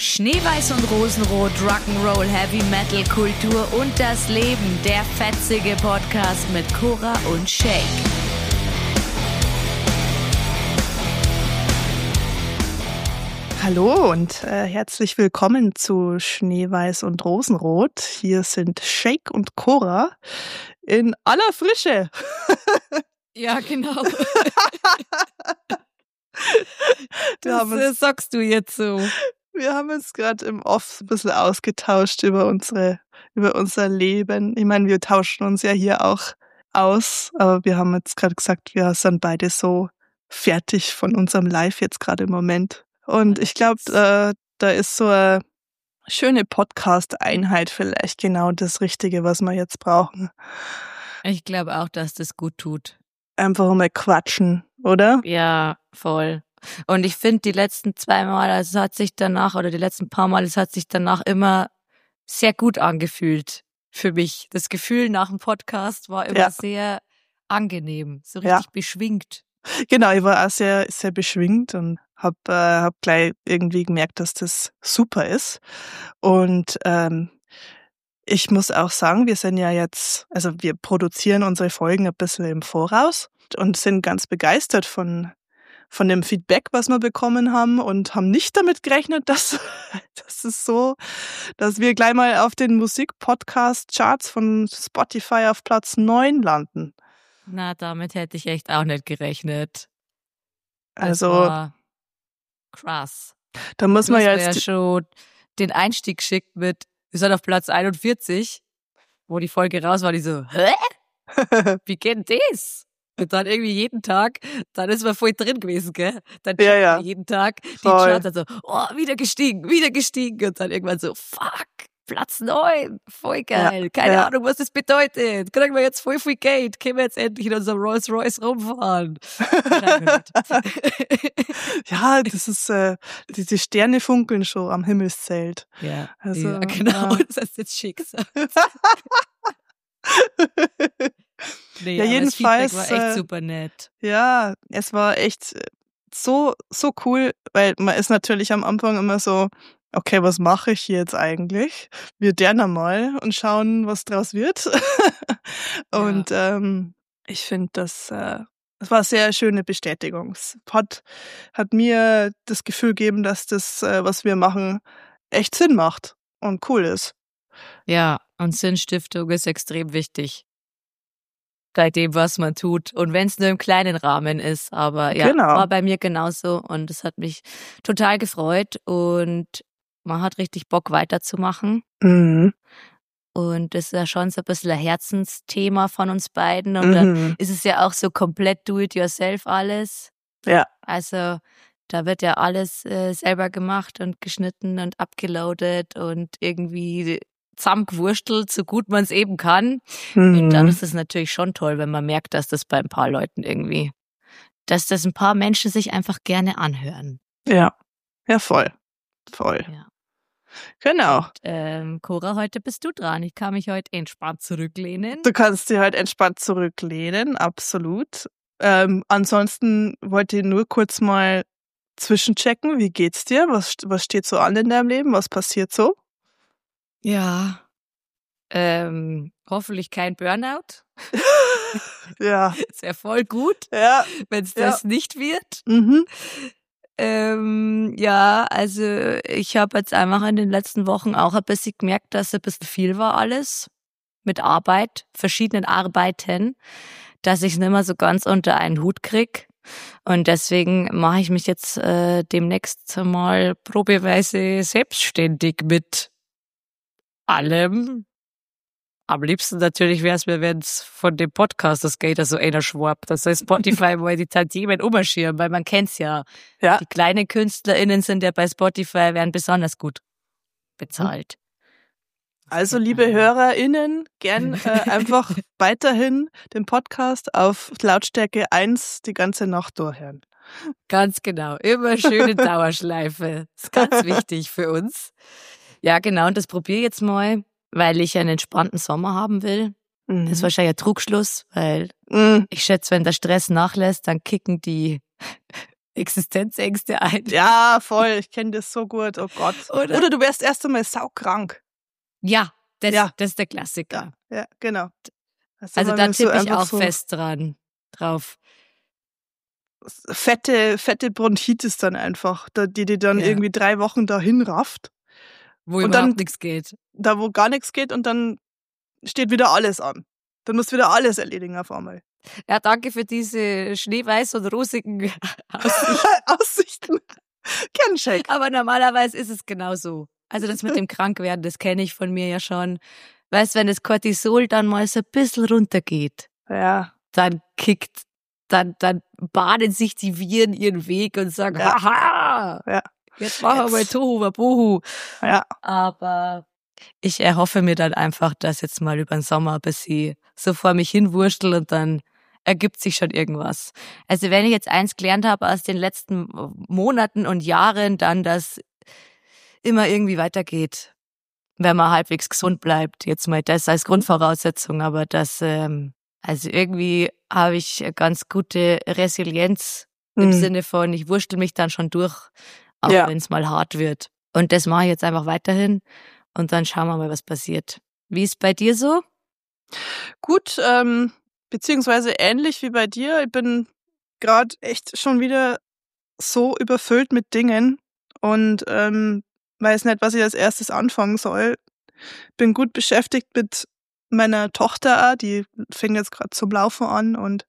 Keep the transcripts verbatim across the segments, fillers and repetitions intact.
Schneeweiß und Rosenrot, Rock'n'Roll, Heavy Metal, Kultur und das Leben. Der fetzige Podcast mit Cora und Shake. Hallo und äh, herzlich willkommen zu Schneeweiß und Rosenrot. Hier sind Shake und Cora in aller Frische. Ja, genau. Wir haben Das uns, sagst du jetzt so. wir haben uns gerade im Off ein bisschen ausgetauscht über unsere, über unser Leben. Ich meine, wir tauschen uns ja hier auch aus, aber wir haben jetzt gerade gesagt, wir sind beide so fertig von unserem Live jetzt gerade im Moment. Und ich glaube, äh, da ist so eine schöne Podcast-Einheit vielleicht genau das Richtige, was wir jetzt brauchen. Ich glaube auch, dass das gut tut. Einfach mal quatschen, oder? Ja, voll. Und ich finde, die letzten zwei Mal, also es hat sich danach, oder die letzten paar Mal, es hat sich danach immer sehr gut angefühlt für mich. Das Gefühl nach dem Podcast war immer Ja. sehr angenehm, so richtig Ja. beschwingt. Genau, ich war auch sehr, sehr beschwingt und hab, äh, hab gleich irgendwie gemerkt, dass das super ist. Und ähm, ich muss auch sagen, wir sind ja jetzt, also wir produzieren unsere Folgen ein bisschen im Voraus und sind ganz begeistert von von dem Feedback, was wir bekommen haben und haben nicht damit gerechnet, dass, dass es so, dass wir gleich mal auf den Musik-Podcast-Charts von Spotify auf Platz neun landen. Na, damit hätte ich echt auch nicht gerechnet. Das Also war krass. da muss Du man hast ja mir ja jetzt, schon den Einstieg geschickt mit, wir sind auf Platz einundvierzig, wo die Folge raus war, die so, hä? Wie geht denn das? Und dann irgendwie jeden Tag, dann ist man voll drin gewesen, gell? Dann Ja, checkt ja. man jeden Tag die Voll. Charts, dann so, oh, wieder gestiegen, wieder gestiegen. Und dann irgendwann so, fuck, Platz neun, voll geil. Ja, Keine ja. Ahnung, was das bedeutet. Kriegen wir jetzt voll viel Geld, können wir jetzt endlich in unserem Rolls Royce rumfahren. Wahrscheinlich nicht. ja, das ist, äh, die, die Sterne funkeln schon am Himmelszelt. Ja, Also, ja, genau, ja. das heißt jetzt Schicksal. Nee, Ja, aber jedenfalls, das Feedback war echt äh, super nett. Ja, es war echt äh, so, so cool, weil man ist natürlich am Anfang immer so, okay, was mache ich hier jetzt eigentlich? Wir dernen mal und schauen, was draus wird. Und ähm, ich finde, das, äh, das war eine sehr schöne Bestätigung. Es hat, hat mir das Gefühl gegeben, dass das, äh, was wir machen, echt Sinn macht und cool ist. Ja, und Sinnstiftung ist extrem wichtig bei dem, was man tut. Und wenn es nur im kleinen Rahmen ist. Aber ja, Genau. war bei mir genauso. Und es hat mich total gefreut. Und man hat richtig Bock weiterzumachen. Mhm. Und das ist ja schon so ein bisschen ein Herzensthema von uns beiden. Und dann Mhm. ist es ja auch so komplett do-it-yourself alles. Ja, Also da wird ja alles äh, selber gemacht und geschnitten und abgeloadet und irgendwie zusammengewurstelt, so gut man es eben kann. Und dann mhm. ist es natürlich schon toll, wenn man merkt, dass das bei ein paar Leuten irgendwie, dass das ein paar Menschen sich einfach gerne anhören. Ja, ja, voll. Voll. Ja. Genau. Ähm, Cora, heute bist du dran. Ich kann mich heute entspannt zurücklehnen. Du kannst dir halt entspannt zurücklehnen, absolut. Ähm, ansonsten wollte ich nur kurz mal zwischenchecken. Wie geht's dir? Was, was steht so an in deinem Leben? Was passiert so? Ja. Ähm, hoffentlich kein Burnout. Ja, Ist ja voll gut, ja, wenn es Ja. das nicht wird. mhm. Ähm, ja, also ich habe jetzt einfach in den letzten Wochen auch ein bisschen gemerkt, dass ein bisschen viel war alles mit Arbeit, verschiedenen Arbeiten, dass ich es nicht mehr so ganz unter einen Hut krieg. Und deswegen mache ich mich jetzt äh, demnächst mal probeweise selbstständig mit allem. Am liebsten natürlich wäre es mir, wenn es von dem Podcast das Geld so einer schwappt. Das heißt, Spotify wollte die Tantiemen umschieren, weil man kennt's ja. Ja, Die kleinen KünstlerInnen sind ja bei Spotify, werden besonders gut bezahlt. also liebe HörerInnen, gern äh, einfach weiterhin den Podcast auf Lautstärke eins die ganze Nacht durchhören. Ganz genau. Immer schöne Dauerschleife. Ist ganz wichtig für uns. Ja, genau. Und das probiere ich jetzt mal, weil ich einen entspannten Sommer haben will. Mhm. Das ist wahrscheinlich ein Trugschluss, weil Mhm. ich schätze, wenn der Stress nachlässt, dann kicken die Existenzängste ein. Ja, voll. Ich kenne das so gut. Oh Gott. Oder, Oder du wärst erst einmal saukrank. Ja, das, Ja. das ist der Klassiker. Ja, ja genau. Also man da so tippe ich einfach auch so fest dran drauf. fette, fette Bronchitis dann einfach, da- die die dann Ja. irgendwie drei Wochen dahin rafft. Wo Und überhaupt dann- nichts geht. Da, wo gar nichts geht und dann steht wieder alles an. Dann musst du wieder alles erledigen auf einmal. Ja, danke für diese schneeweiß und rosigen Aussichten. Aussichten. Kerncheck. Aber normalerweise ist es genau so. Also das mit dem Krankwerden, das kenne ich von mir ja schon. Weißt, wenn das Cortisol dann mal so ein bisschen runtergeht, Ja. dann kickt, dann, dann bahnen sich die Viren ihren Weg und sagen, Ja. haha, Ja. jetzt machen wir mal Jetzt. Tohu Wabohu. Ja. Aber ich erhoffe mir dann einfach, dass jetzt mal über den Sommer ein bisschen so vor mich hinwurstel und dann ergibt sich schon irgendwas. Also wenn ich jetzt eins gelernt habe aus den letzten Monaten und Jahren, dann, dass immer irgendwie weitergeht, wenn man halbwegs gesund bleibt. Jetzt mal das als Grundvoraussetzung, aber das, ähm, also irgendwie habe ich eine ganz gute Resilienz im Mhm. Sinne von, ich wurschtel mich dann schon durch, auch Ja. wenn es mal hart wird. Und das mache ich jetzt einfach weiterhin und dann schauen wir mal, was passiert. Wie ist bei dir so? Gut, ähm, beziehungsweise ähnlich wie bei dir. Ich bin gerade echt schon wieder so überfüllt mit Dingen und ähm, weiß nicht, was ich als erstes anfangen soll. Bin gut beschäftigt mit meiner Tochter, auch, die fängt jetzt gerade zum Laufen an und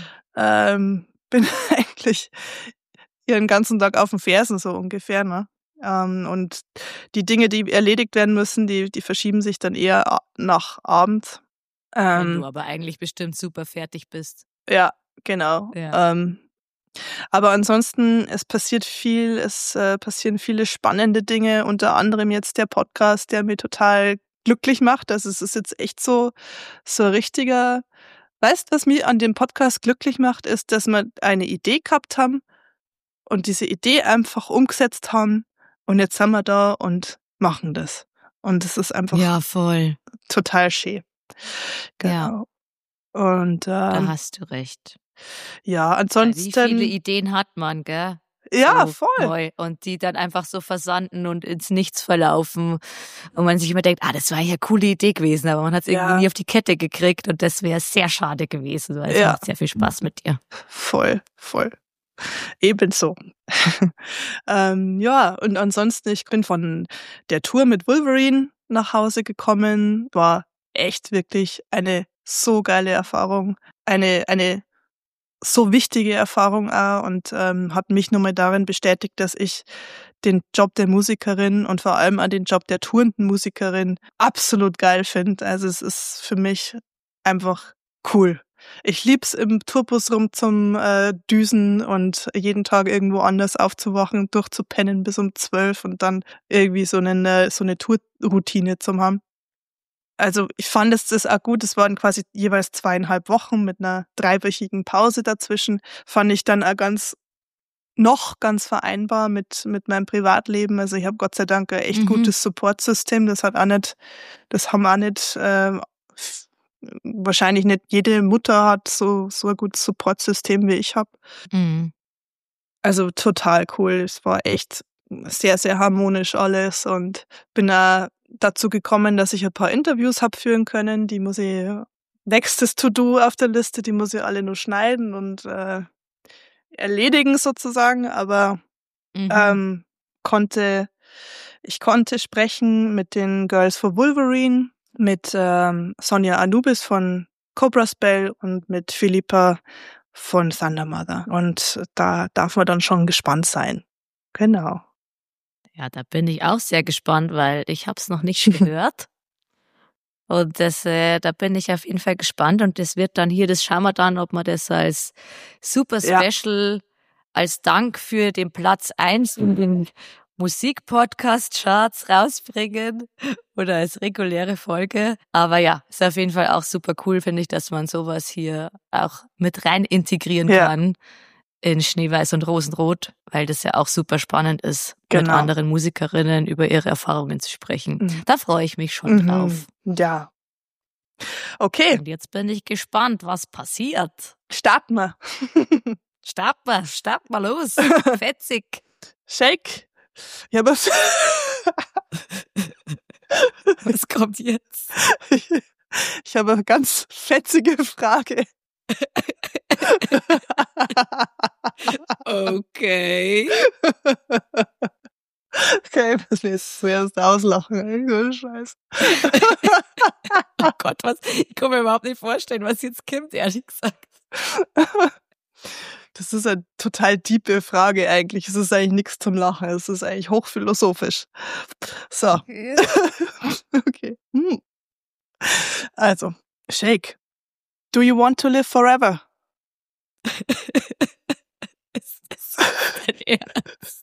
ähm, bin eigentlich ihren ganzen Tag auf den Fersen so ungefähr, ne? Ähm, und die Dinge, die erledigt werden müssen, die, die verschieben sich dann eher a- nach Abend. Wenn du Ähm, aber eigentlich bestimmt super fertig bist. ja, genau. Ja. Ähm, aber ansonsten, es passiert viel, es äh, passieren viele spannende Dinge, unter anderem jetzt der Podcast, der mir total glücklich macht. Also es ist jetzt echt so, so ein richtiger, weißt du, was mich an dem Podcast glücklich macht, ist, dass wir eine Idee gehabt haben und diese Idee einfach umgesetzt haben und jetzt sind wir da und machen das. Und es ist einfach Ja, voll. total schön. Ja. Genau. Und Da ähm, hast du recht. ja, Weil ansonsten. wie viele Ideen hat man, gell? Ja, so voll. Neu. Und die dann einfach so versanden und ins Nichts verlaufen. Und man sich immer denkt, ah, das war ja eine coole Idee gewesen, aber man hat es Ja. irgendwie nie auf die Kette gekriegt und das wäre sehr schade gewesen, weil es Ja. macht sehr viel Spaß mit dir. Voll, voll. Ebenso. ähm, ja, und ansonsten, ich bin von der Tour mit Wolverine nach Hause gekommen. War echt wirklich eine so geile Erfahrung. Eine, eine so wichtige Erfahrung auch und ähm, hat mich nochmal darin bestätigt, dass ich den Job der Musikerin und vor allem an den Job der tourenden Musikerin absolut geil finde. Also es ist für mich einfach cool. Ich lieb's im Tourbus rum zum äh, Düsen und jeden Tag irgendwo anders aufzuwachen, durchzupennen bis um zwölf und dann irgendwie so eine, so eine Tourroutine zu haben. Also ich fand es das auch gut, es waren quasi jeweils zweieinhalb Wochen mit einer dreiwöchigen Pause dazwischen, fand ich dann auch ganz, noch ganz vereinbar mit mit meinem Privatleben. Also ich habe Gott sei Dank ein echt Mhm. gutes Supportsystem, das hat auch nicht, das haben auch nicht, äh, wahrscheinlich nicht jede Mutter hat so so ein gutes Supportsystem wie ich habe. Mhm. Also total cool, es war echt sehr, sehr harmonisch alles und bin auch dazu gekommen, dass ich ein paar Interviews hab führen können. Die muss ich, nächstes To-Do auf der Liste, die muss ich alle nur schneiden und äh, erledigen sozusagen, aber Mhm. ähm, konnte, ich konnte sprechen mit den Girls for Wolverine, mit ähm, Sonja Anubis von Cobra Spell und mit Philippa von Thunder Mother. Und da darf man dann schon gespannt sein. Genau. Ja, da bin ich auch sehr gespannt, weil ich habe es noch nicht gehört. Und das, äh, da bin ich auf jeden Fall gespannt. Und das wird dann hier, das schauen wir dann, ob wir das als super Ja. Special, als Dank für den Platz eins in den Musikpodcast-Charts rausbringen oder als reguläre Folge. Aber ja, ist auf jeden Fall auch super cool, finde ich, dass man sowas hier auch mit rein integrieren Ja. kann in Schneeweiß und Rosenrot, weil das ja auch super spannend ist, mit Genau. anderen Musikerinnen über ihre Erfahrungen zu sprechen. Mhm. Da freue ich mich schon Mhm. drauf. Ja. Okay, Und jetzt bin ich gespannt, was passiert. starten wir. Start mal, start mal los. Fetzig. Shake. Ich habe Was kommt jetzt? ich habe eine ganz fetzige Frage. Okay. Okay, das mir jetzt zuerst auslachen. Ey, so Scheiß. Oh Gott, was? Ich kann mir überhaupt nicht vorstellen, was jetzt kommt, ehrlich gesagt. Das ist eine total tiefe Frage eigentlich. Es ist eigentlich nichts zum Lachen. Es ist eigentlich hochphilosophisch. So. Okay. Okay. Hm. Also, Shake. Do you want to live forever? Ist das dein Ernst?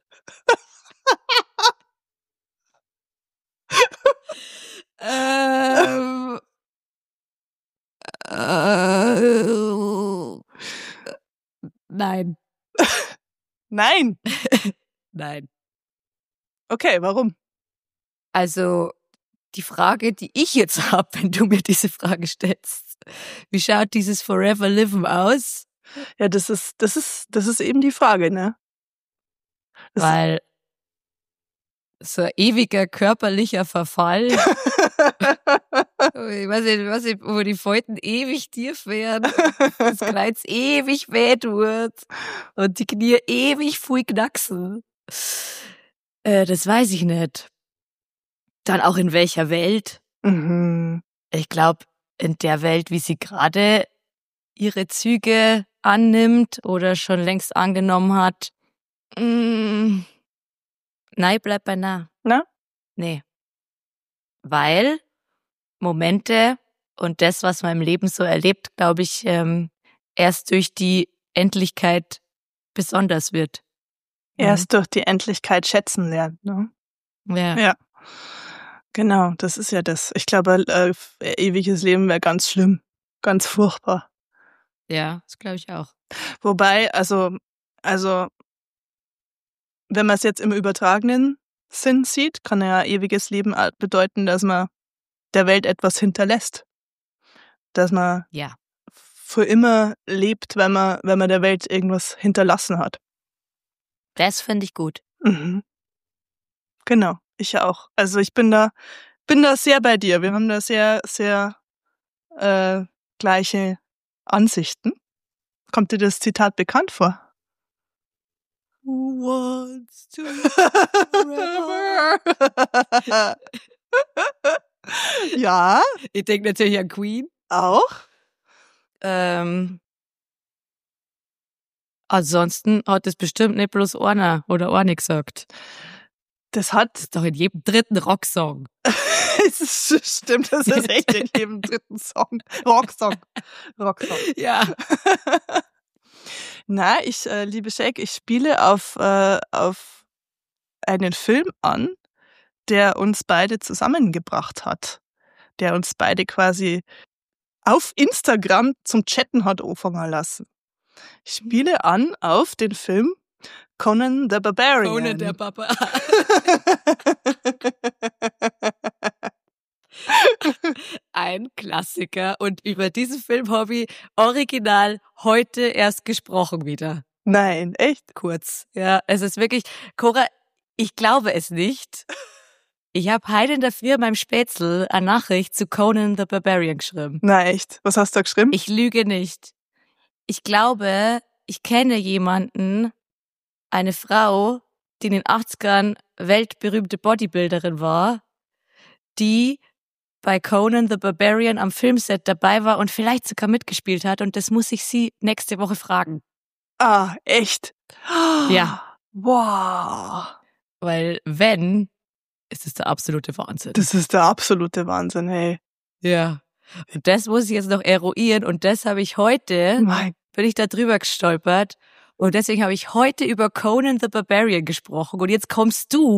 ähm, äh, nein. Nein. Nein. Okay, warum? Also, die Frage, die ich jetzt habe, wenn du mir diese Frage stellst, wie schaut dieses Forever Living aus? Ja, das ist, das ist, das ist eben die Frage, ne? Das Weil so ein ewiger körperlicher Verfall, ich weiß nicht, weiß nicht, wo die Falten ewig tief werden, das Kleid ewig weh tut und die Knie ewig viel knacksen. Äh, das weiß ich nicht. Dann auch in welcher Welt? Mhm. Ich glaube, in der Welt, wie sie gerade ihre Züge annimmt oder schon längst angenommen hat. Mm, nein, bleib bei nah. Na? Nee. Weil Momente und das, was man im Leben so erlebt, glaube ich, ähm, erst durch die Endlichkeit besonders wird. Erst durch die Endlichkeit schätzen lernen, ne? Ja. Ja. Genau, das ist ja das. Ich glaube, äh, ewiges Leben wäre ganz schlimm. Ganz furchtbar. Ja, das glaube ich auch. Wobei, also, also, wenn man es jetzt im übertragenen Sinn sieht, kann ja ewiges Leben bedeuten, dass man der Welt etwas hinterlässt. Dass man Ja. für immer lebt, wenn man, wenn man der Welt irgendwas hinterlassen hat. Das finde ich gut. Mhm. Genau, ich auch. Also ich bin da, bin da sehr bei dir. Wir haben da sehr, sehr äh, gleiche Ansichten. Kommt dir das Zitat bekannt vor? Who wants to Ja, Ich denke natürlich an Queen. auch. Ähm, ansonsten hat es bestimmt nicht bloß einer oder eine gesagt. Das hat, Das ist doch in jedem dritten Rocksong. es ist, stimmt, das ist echt in jedem dritten Song. Rocksong. Rocksong. Ja. Na, ich, äh, liebe Shake, ich spiele auf, äh, auf einen Film an, der uns beide zusammengebracht hat. Der uns beide quasi auf Instagram zum Chatten hat anfangen lassen. Ich spiele an auf den Film Conan the Barbarian. Conan der Papa. Ein Klassiker. Und über diesen Film habe ich original heute erst gesprochen wieder. Nein, echt? Kurz. Ja, es ist wirklich, Cora, ich glaube es nicht. Ich habe heute in der Früh in meinem Spätzl eine Nachricht zu Conan the Barbarian geschrieben. Na echt? Was hast du da geschrieben? Ich lüge nicht. Ich glaube, ich kenne jemanden, eine Frau, die in den achtzigern weltberühmte Bodybuilderin war, die bei Conan the Barbarian am Filmset dabei war und vielleicht sogar mitgespielt hat. Und das muss ich sie nächste Woche fragen. Ah, echt? Ja. Wow. Weil wenn, ist es der absolute Wahnsinn. Das ist der absolute Wahnsinn, hey. Ja. Und das muss ich jetzt noch eruieren. Und das habe ich heute, Mein bin ich da drüber gestolpert. Und deswegen habe ich heute über Conan the Barbarian gesprochen. Und jetzt kommst du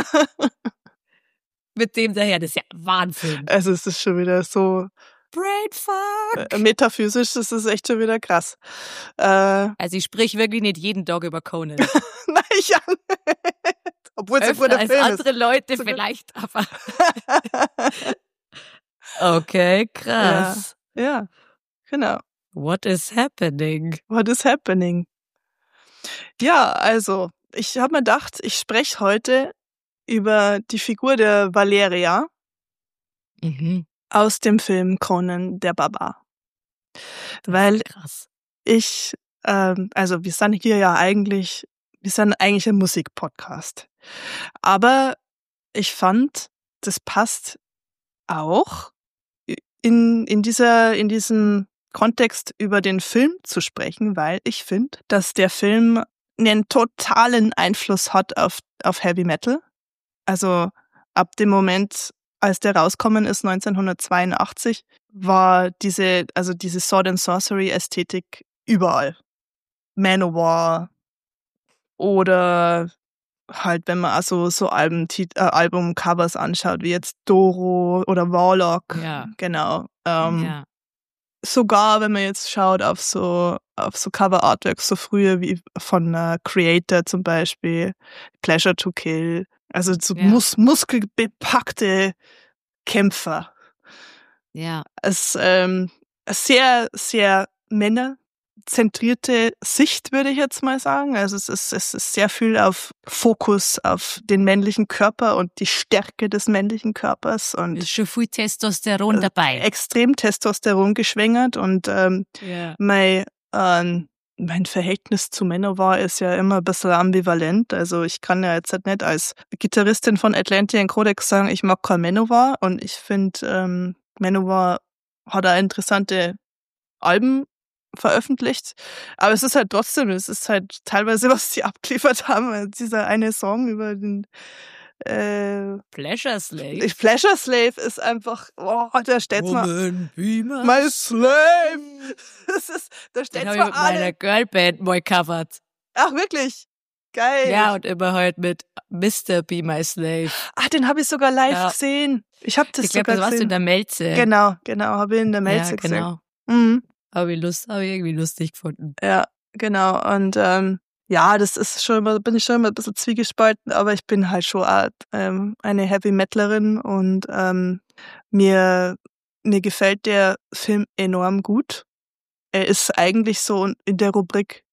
mit dem daher. Das ist ja Wahnsinn. Also es ist schon wieder so Brainfuck. äh, metaphysisch, das ist echt schon wieder krass. Äh, Also ich sprich wirklich nicht jeden Tag über Conan. Nein, ja. Obwohl es ein Öfter guter als Film andere Leute So- vielleicht, aber okay, krass. ist. Ja, genau. What is happening? What is happening? Ja, also, ich habe mir gedacht, ich spreche heute über die Figur der Valeria Mhm. aus dem Film Conan der Barbar. Das Weil ist krass. ich, ähm, also wir sind hier ja eigentlich, wir sind eigentlich ein Musikpodcast. Aber ich fand, das passt auch in, in dieser, in diesem Kontext über den Film zu sprechen, weil ich finde, dass der Film einen totalen Einfluss hat auf, auf Heavy Metal. Also ab dem Moment, als der rauskommen ist, neunzehnhundertzweiundachtzig, war diese, also diese Sword and Sorcery Ästhetik überall. Manowar oder halt, wenn man also so Alben, äh, Albumcovers anschaut, wie jetzt Doro oder Warlock. Ja. Genau. Ähm, Ja. Sogar, wenn man jetzt schaut auf so, auf so Cover-Artworks, so früher wie von äh, Creator zum Beispiel, Pleasure to Kill. Also so Ja. mus muskelbepackte Kämpfer. Ja. Es ähm, sehr, sehr männerzentrierte Sicht, würde ich jetzt mal sagen. Also es ist, es ist sehr viel auf Fokus auf den männlichen Körper und die Stärke des männlichen Körpers und Ist schon viel Testosteron dabei. extrem Testosteron geschwängert und ähm, Ja. mein, ähm, mein Verhältnis zu Manowar ist ja immer ein bisschen ambivalent. Also ich kann ja jetzt halt nicht als Gitarristin von Atlantean Codex sagen, ich mag kein Manowar und ich finde, ähm, Manowar hat auch interessante Alben veröffentlicht, aber es ist halt trotzdem, es ist halt teilweise, was sie abgeliefert haben, dieser eine Song über den äh, Pleasure Slave. Pleasure Slave ist einfach, oh, da steht's mal Woman, be my, my slave. Das ist, da Den steht's habe ich mal mit meiner alle. Girlband mal covered. Ach, wirklich? Geil. Ja, und immer halt mit Mister Be My Slave. Ach, den habe ich sogar live Ja. gesehen. Ich habe das Ich glaube, sogar das warst du gesehen. in der Melze. Genau, genau, habe ich in der Melze Ja, gesehen. genau. Mhm. Habe ich, Lust, hab ich irgendwie lustig gefunden. Ja, genau. Und ähm, ja, das ist schon immer, bin ich schon immer ein bisschen zwiegespalten, aber ich bin halt schon auch, ähm, eine Heavy Metalerin und ähm, mir, mir gefällt der Film enorm gut. Er ist eigentlich so in der Rubrik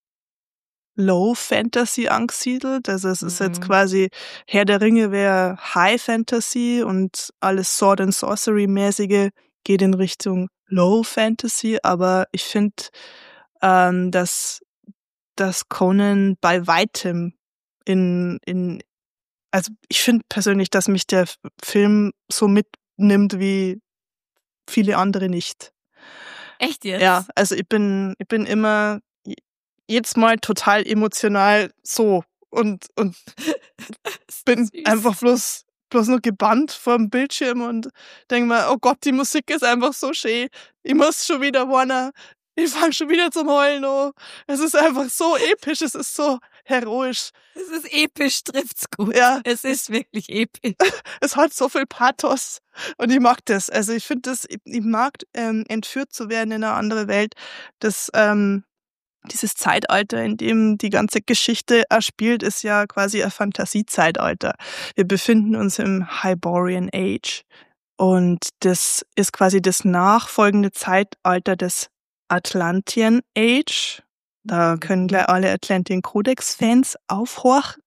Low Fantasy angesiedelt. Also es ist jetzt Mhm. quasi Herr der Ringe wäre High Fantasy und alles Sword and Sorcery mäßige geht in Richtung Low Fantasy, aber ich finde, ähm, dass, dass Conan bei weitem in, in, also ich finde persönlich, dass mich der F- Film so mitnimmt wie viele andere nicht. Echt jetzt? Ja, also ich bin, ich bin immer j- jedes Mal total emotional so und, und bin Süß. einfach bloß, bloß nur gebannt vor dem Bildschirm und denke mir, oh Gott, die Musik ist einfach so schön. Ich muss schon wieder warnen. Ich fange schon wieder zum Heulen an. Es ist einfach so episch, es ist so heroisch. Es ist episch, trifft's gut. Ja. Es ist wirklich episch. Es hat so viel Pathos und ich mag das. Also ich finde das, ich, ich mag ähm, entführt zu werden in eine andere Welt. Das, ähm, dieses Zeitalter, in dem die ganze Geschichte erspielt, ist ja quasi ein Fantasiezeitalter. Wir befinden uns im Hyborian Age und das ist quasi das nachfolgende Zeitalter des Atlantean Age. Da können gleich alle Atlantean Codex Fans aufhorchen.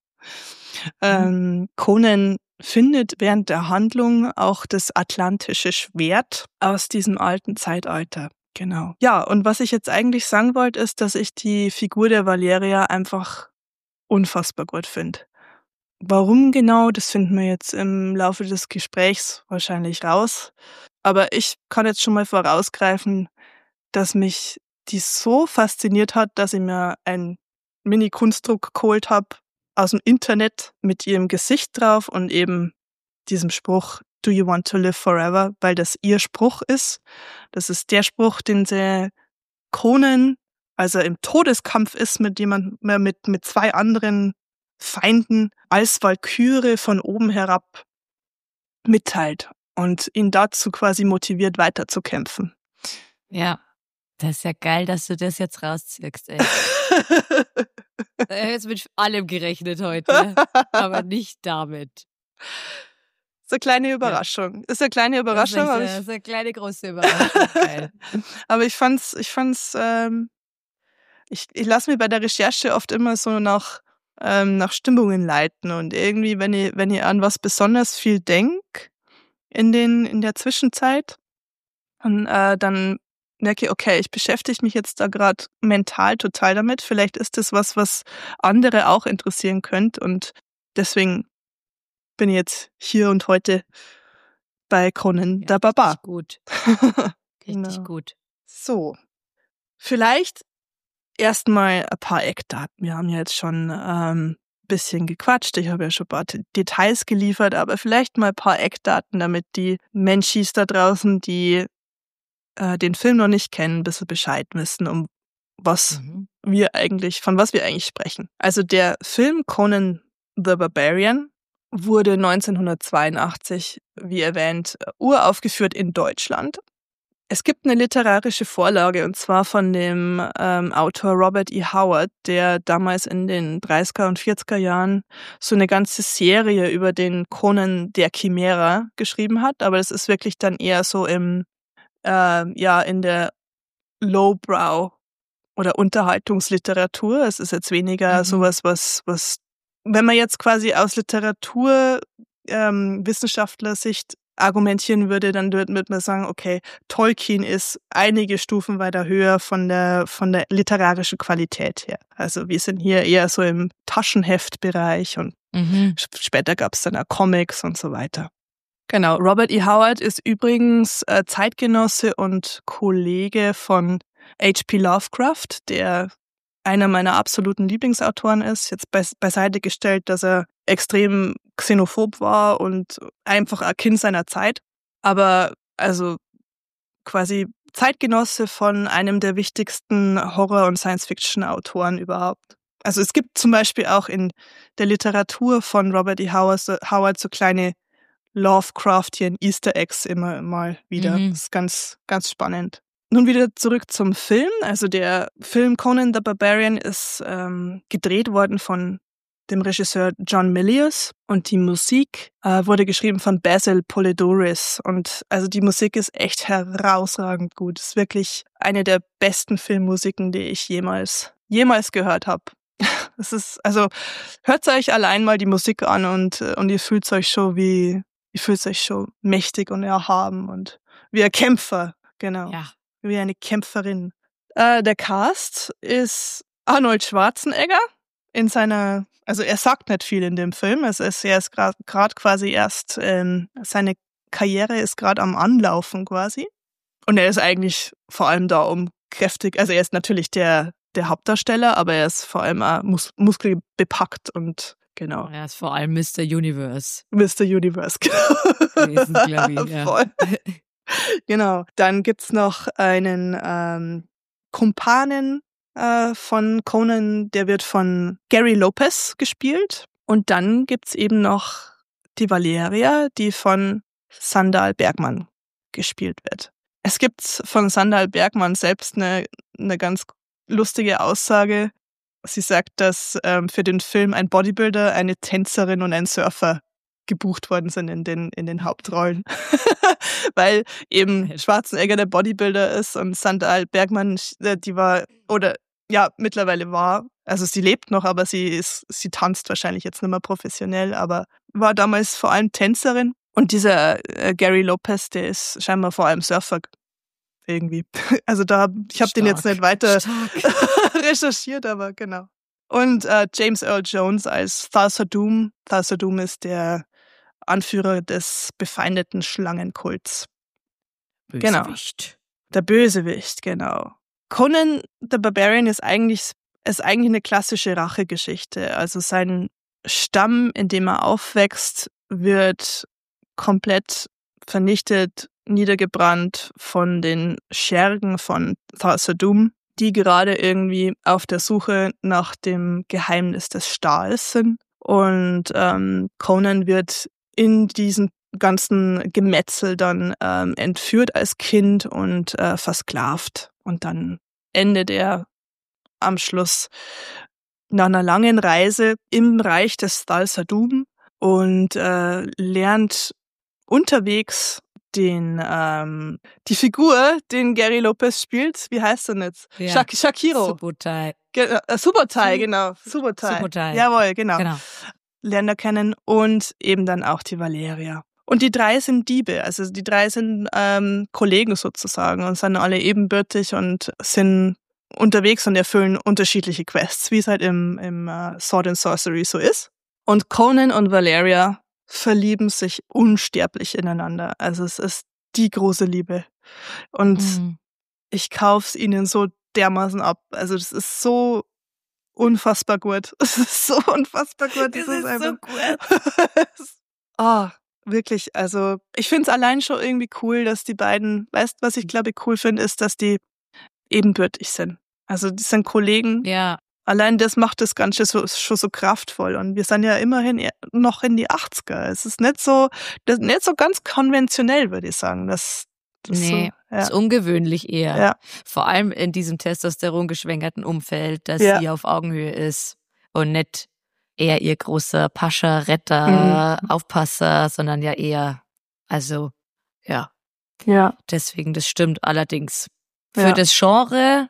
Ähm, Conan findet während der Handlung auch das atlantische Schwert aus diesem alten Zeitalter. Genau. Ja, und was ich jetzt eigentlich sagen wollte, ist, dass ich die Figur der Valeria einfach unfassbar gut finde. Warum genau, das finden wir jetzt im Laufe des Gesprächs wahrscheinlich raus. Aber ich kann jetzt schon mal vorausgreifen, dass mich die so fasziniert hat, dass ich mir ein Mini-Kunstdruck geholt habe aus dem Internet mit ihrem Gesicht drauf und eben diesem Spruch Do you want to live forever? Weil das ihr Spruch ist. Das ist der Spruch, den sie Conan, als er im Todeskampf ist mit jemand, mit, mit zwei anderen Feinden, als Walküre von oben herab mitteilt und ihn dazu quasi motiviert, weiterzukämpfen. Ja, das ist ja geil, dass du das jetzt rausziehst, ey. Ich habe jetzt mit allem gerechnet heute, aber nicht damit. ist eine kleine Überraschung. Ja. Ist eine kleine Überraschung. Das ist, eine, ist eine kleine große Überraschung. Geil. Aber ich fand's, ich fand's, ähm, ich, ich lasse mich bei der Recherche oft immer so nach, ähm, nach Stimmungen leiten und irgendwie, wenn ich, wenn ich an was besonders viel denke in den, in der Zwischenzeit, und, äh, dann merke ich, okay, ich beschäftige mich jetzt da gerade mental total damit. Vielleicht ist das was, was andere auch interessieren könnte und deswegen bin ich jetzt hier und heute bei Conan ja, der Barbar. Richtig gut. Genau. Richtig gut. So, vielleicht erstmal ein paar Eckdaten. Wir haben ja jetzt schon ein ähm, bisschen gequatscht. Ich habe ja schon ein paar Details geliefert, aber vielleicht mal ein paar Eckdaten, damit die Menschis da draußen, die äh, den Film noch nicht kennen, ein bisschen Bescheid wissen, um was mhm. wir eigentlich, von was wir eigentlich sprechen. Also der Film Conan the Barbarian wurde neunzehnhundertzweiundachtzig, wie erwähnt, uraufgeführt in Deutschland. Es gibt eine literarische Vorlage, und zwar von dem ähm, Autor Robert E. Howard, der damals in den dreißiger und vierziger Jahren so eine ganze Serie über den Conan der Chimera geschrieben hat. Aber das ist wirklich dann eher so im, äh, ja, in der Lowbrow oder Unterhaltungsliteratur. Es ist jetzt weniger mhm. sowas, was, was, wenn man jetzt quasi aus Literatur ähm, Wissenschaftler-Sicht argumentieren würde, dann würde man sagen, okay, Tolkien ist einige Stufen weiter höher von der von der literarischen Qualität her. Also wir sind hier eher so im Taschenheftbereich und mhm. später gab es dann auch Comics und so weiter. Genau, Robert E. Howard ist übrigens äh, Zeitgenosse und Kollege von H P Lovecraft, der einer meiner absoluten Lieblingsautoren ist, jetzt beis- beiseite gestellt, dass er extrem xenophob war und einfach ein Kind seiner Zeit. Aber also quasi Zeitgenosse von einem der wichtigsten Horror- und Science-Fiction-Autoren überhaupt. Also es gibt zum Beispiel auch in der Literatur von Robert E. Howard so, Howard so kleine Lovecraftian Easter Eggs immer mal wieder. Mhm. Das ist ganz, ganz spannend. Nun wieder zurück zum Film. Also der Film Conan the Barbarian ist ähm, gedreht worden von dem Regisseur John Milius und die Musik äh, wurde geschrieben von Basil Poledouris. Und also die Musik ist echt herausragend gut. Es ist wirklich eine der besten Filmmusiken, die ich jemals, jemals gehört habe. Es ist, also hört euch allein mal die Musik an und, und ihr fühlt euch schon wie, ihr fühlt euch schon mächtig und erhaben und wie ein Kämpfer, genau. Ja. Wie eine Kämpferin. Äh, der Cast ist Arnold Schwarzenegger in seiner, also er sagt nicht viel in dem Film. Es ist, er ist gerade quasi erst, ähm, seine Karriere ist gerade am Anlaufen quasi. Und er ist eigentlich vor allem da, um kräftig, also er ist natürlich der, der Hauptdarsteller, aber er ist vor allem auch mus- muskelbepackt und genau. Er ist vor allem Mister Universe. Mister Universe, genau. Ich, ja. Voll. Genau. Dann gibt's noch einen ähm, Kumpanen äh, von Conan, der wird von Gary Lopez gespielt. Und dann gibt's eben noch die Valeria, die von Sandal Bergman gespielt wird. Es gibt von Sandal Bergman selbst eine, eine ganz lustige Aussage. Sie sagt, dass ähm, für den Film ein Bodybuilder, eine Tänzerin und ein Surfer gebucht worden sind in den, in den Hauptrollen. Weil eben Schwarzenegger der Bodybuilder ist und Sandal Bergman, die war, oder ja, mittlerweile war, also sie lebt noch, aber sie ist, sie tanzt wahrscheinlich jetzt nicht mehr professionell, aber war damals vor allem Tänzerin. Und dieser äh, Gary Lopez, der ist scheinbar vor allem Surfer irgendwie. Also da, ich habe den jetzt nicht weiter recherchiert, aber genau. Und äh, James Earl Jones als Thulsa Doom. Thulsa Doom ist der Anführer des befeindeten Schlangenkults. Bösewicht. Genau. Der Bösewicht, genau. Conan the Barbarian ist eigentlich, ist eigentlich eine klassische Rachegeschichte. Also sein Stamm, in dem er aufwächst, wird komplett vernichtet, niedergebrannt von den Schergen von Thulsa Doom, die gerade irgendwie auf der Suche nach dem Geheimnis des Stahls sind. Und ähm, Conan wird in diesem ganzen Gemetzel dann ähm, entführt als Kind und äh, versklavt. Und dann endet er am Schluss nach einer langen Reise im Reich des Thulsa Doom und äh, lernt unterwegs den ähm, die Figur, den Gary Lopez spielt, wie heißt er jetzt? Ja. Shak- Shakiro. Subotai. Ge- äh, Subotai, Su- genau. Subotai. Subotai. Jawohl, genau. Genau. Lernen er kennen und eben dann auch die Valeria. Und die drei sind Diebe, also die drei sind ähm, Kollegen sozusagen und sind alle ebenbürtig und sind unterwegs und erfüllen unterschiedliche Quests, wie es halt im, im uh, Sword and Sorcery so ist. Und Conan und Valeria verlieben sich unsterblich ineinander. Also es ist die große Liebe. Und Mhm. ich kauf's ihnen so dermaßen ab. Also das ist so unfassbar gut. Es ist so unfassbar gut. Das Das ist so einfach- gut. Ah, wirklich. Also ich finde es allein schon irgendwie cool, dass die beiden, weißt was ich glaube ich cool finde, ist, dass die ebenbürtig sind. Also die sind Kollegen. Ja. Allein das macht das Ganze so, schon so kraftvoll. Und wir sind ja immerhin eher noch in die achtziger. Es ist nicht so, das ist nicht so ganz konventionell, würde ich sagen. Das, das Nee, so, ja. ist ungewöhnlich eher. Ja. Vor allem in diesem Testosteron geschwängerten Umfeld, dass Ja. sie auf Augenhöhe ist und nicht eher ihr großer Pascha, Retter, Mhm. Aufpasser, sondern ja eher, also, ja, Ja. deswegen, das stimmt allerdings. Für Ja. das Genre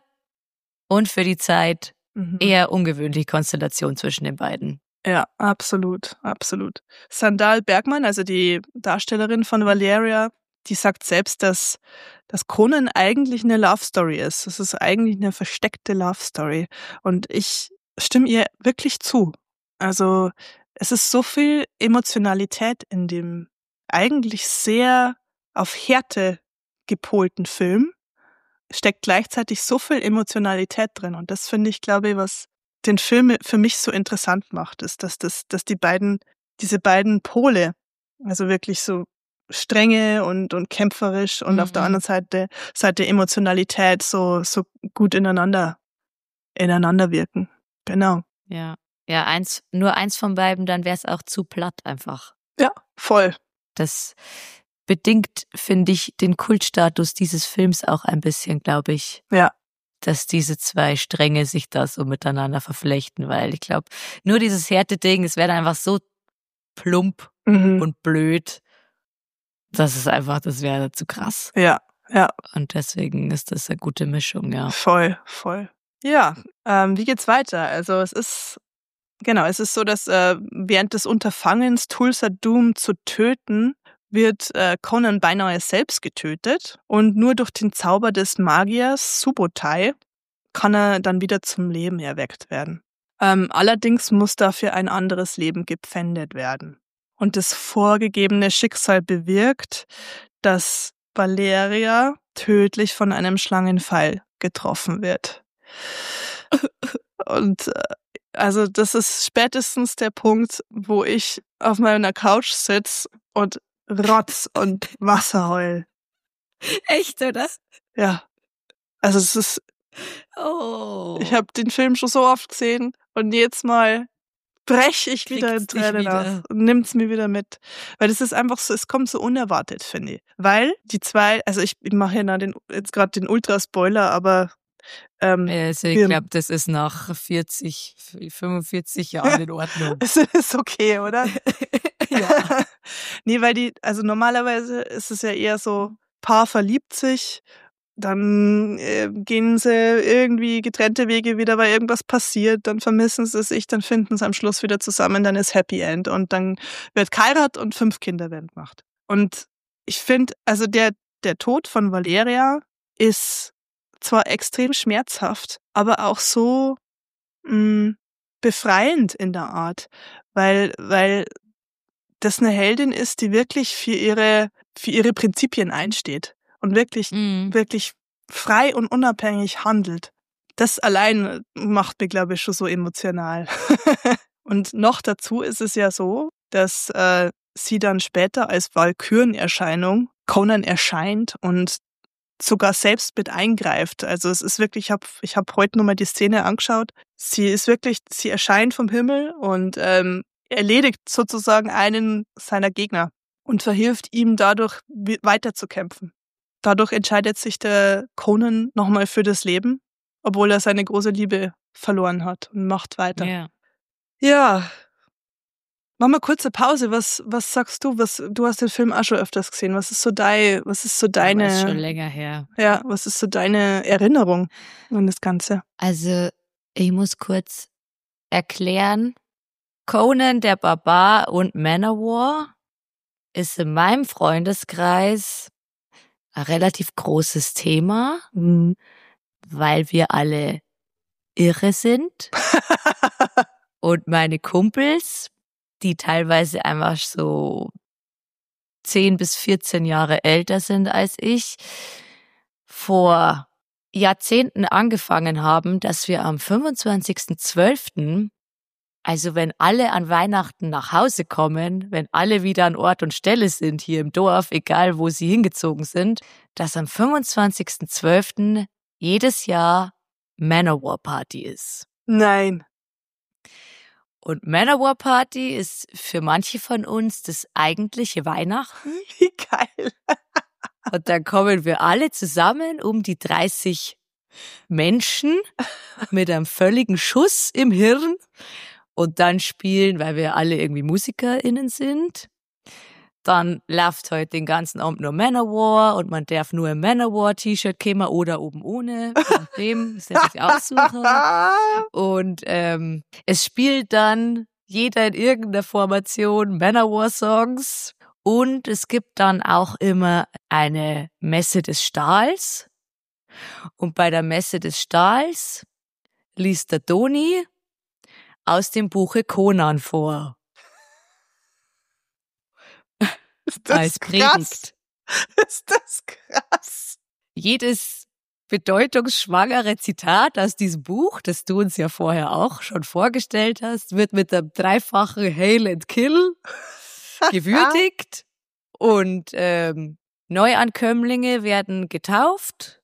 und für die Zeit Mhm. eher ungewöhnliche Konstellation zwischen den beiden. Ja, absolut, absolut. Sandal Bergmann, also die Darstellerin von Valeria, die sagt selbst, dass, dass Conan eigentlich eine Love Story ist. Es ist eigentlich eine versteckte Love Story. Und ich stimme ihr wirklich zu. Also es ist so viel Emotionalität in dem eigentlich sehr auf Härte gepolten Film. Steckt gleichzeitig so viel Emotionalität drin. Und das finde ich, glaube ich, was den Film für mich so interessant macht, ist, dass das, dass die beiden, diese beiden Pole, also wirklich so strenge und, und kämpferisch und Mhm. auf der anderen Seite, Seite Emotionalität so, so gut ineinander, ineinander wirken. Genau. Ja. Ja, eins, nur eins von beiden, dann wäre es auch zu platt einfach. Ja, voll. Das bedingt, finde ich, den Kultstatus dieses Films auch ein bisschen, glaube ich. Ja. Dass diese zwei Stränge sich da so miteinander verflechten, weil ich glaube, nur dieses Härte-Ding, es wäre dann einfach so plump Mhm. und blöd, das ist einfach, das wäre zu krass. Ja, ja. Und deswegen ist das eine gute Mischung, ja. Voll, voll. Ja, ähm, wie geht's weiter? Also es ist, genau, es ist so, dass äh, während des Unterfangens Tulsa Doom zu töten, wird äh, Conan beinahe selbst getötet und nur durch den Zauber des Magiers Subotai kann er dann wieder zum Leben erweckt werden. Ähm, allerdings muss dafür ein anderes Leben gepfändet werden. Und das vorgegebene Schicksal bewirkt, dass Valeria tödlich von einem Schlangenpfeil getroffen wird. Und äh, also das ist spätestens der Punkt, wo ich auf meiner Couch sitze und Rotz und Wasser heul. Echt, oder? Ja. Also es ist, Oh. ich habe den Film schon so oft gesehen und jedes Mal brech ich wieder in Kriegt's dich Tränen wieder. aus und nimmt's mir wieder mit. Weil das ist einfach so, es kommt so unerwartet, finde ich. Weil die zwei, also ich, ich mache ja den, jetzt gerade den Ultra-Spoiler, aber ähm, Also ich wir- glaube, das ist nach vierzig, fünfundvierzig Jahren in Ordnung. es ist okay, oder? Ja. Nee, weil die, also normalerweise ist es ja eher so, Paar verliebt sich, dann äh, gehen sie irgendwie getrennte Wege wieder, weil irgendwas passiert, dann vermissen sie sich, dann finden sie am Schluss wieder zusammen, dann ist Happy End und dann wird geheiratet und fünf Kinder werden gemacht. Und ich finde, also der, der Tod von Valeria ist zwar extrem schmerzhaft, aber auch so mh, befreiend in der Art, weil, weil das eine Heldin ist, die wirklich für ihre, für ihre Prinzipien einsteht und wirklich, Mhm. wirklich frei und unabhängig handelt. Das allein macht mich, glaube ich, schon so emotional. Und noch dazu ist es ja so, dass äh, sie dann später als Walkürenerscheinung Conan erscheint und sogar selbst mit eingreift. Also es ist wirklich, ich habe ich hab heute nur mal die Szene angeschaut. Sie ist wirklich, sie erscheint vom Himmel und ähm, erledigt sozusagen einen seiner Gegner und verhilft ihm dadurch wi- weiterzukämpfen. Dadurch entscheidet sich der Conan nochmal für das Leben, obwohl er seine große Liebe verloren hat und macht weiter. Ja. Ja, Mach mal kurze Pause. Was, was sagst du? Was, du hast den Film auch schon öfters gesehen. Was ist so dein, was ist so deine, Aber ist schon länger her. ja, was ist so deine Erinnerung an das Ganze? Also, ich muss kurz erklären. Conan der Barbar und Manowar ist in meinem Freundeskreis ein relativ großes Thema, Mhm. weil wir alle irre sind. Und meine Kumpels, die teilweise einfach so zehn bis vierzehn Jahre älter sind als ich, vor Jahrzehnten angefangen haben, dass wir am fünfundzwanzigsten zwölften, also wenn alle an Weihnachten nach Hause kommen, wenn alle wieder an Ort und Stelle sind hier im Dorf, egal wo sie hingezogen sind, dass am fünfundzwanzigsten zwölften jedes Jahr Manowar Party ist. Nein. Und Manowar Party ist für manche von uns das eigentliche Weihnachten. Wie geil. Und dann kommen wir alle zusammen um die dreißig Menschen mit einem völligen Schuss im Hirn und dann spielen, weil wir alle irgendwie MusikerInnen sind. Dann läuft heute den ganzen Abend nur Manowar und man darf nur im Manowar-T-Shirt kommen oder oben ohne. Nach dem ist ja sich aussuchen. Und ähm, es spielt dann jeder in irgendeiner Formation Manowar-Songs. Und es gibt dann auch immer eine Messe des Stahls. Und bei der Messe des Stahls liest der Toni aus dem Buche Conan vor. Ist das Als krass? Predigt. Ist das krass? Jedes bedeutungsschwangere Zitat aus diesem Buch, das du uns ja vorher auch schon vorgestellt hast, wird mit einem dreifachen Hail and Kill gewürdigt. Und ähm, Neuankömmlinge werden getauft.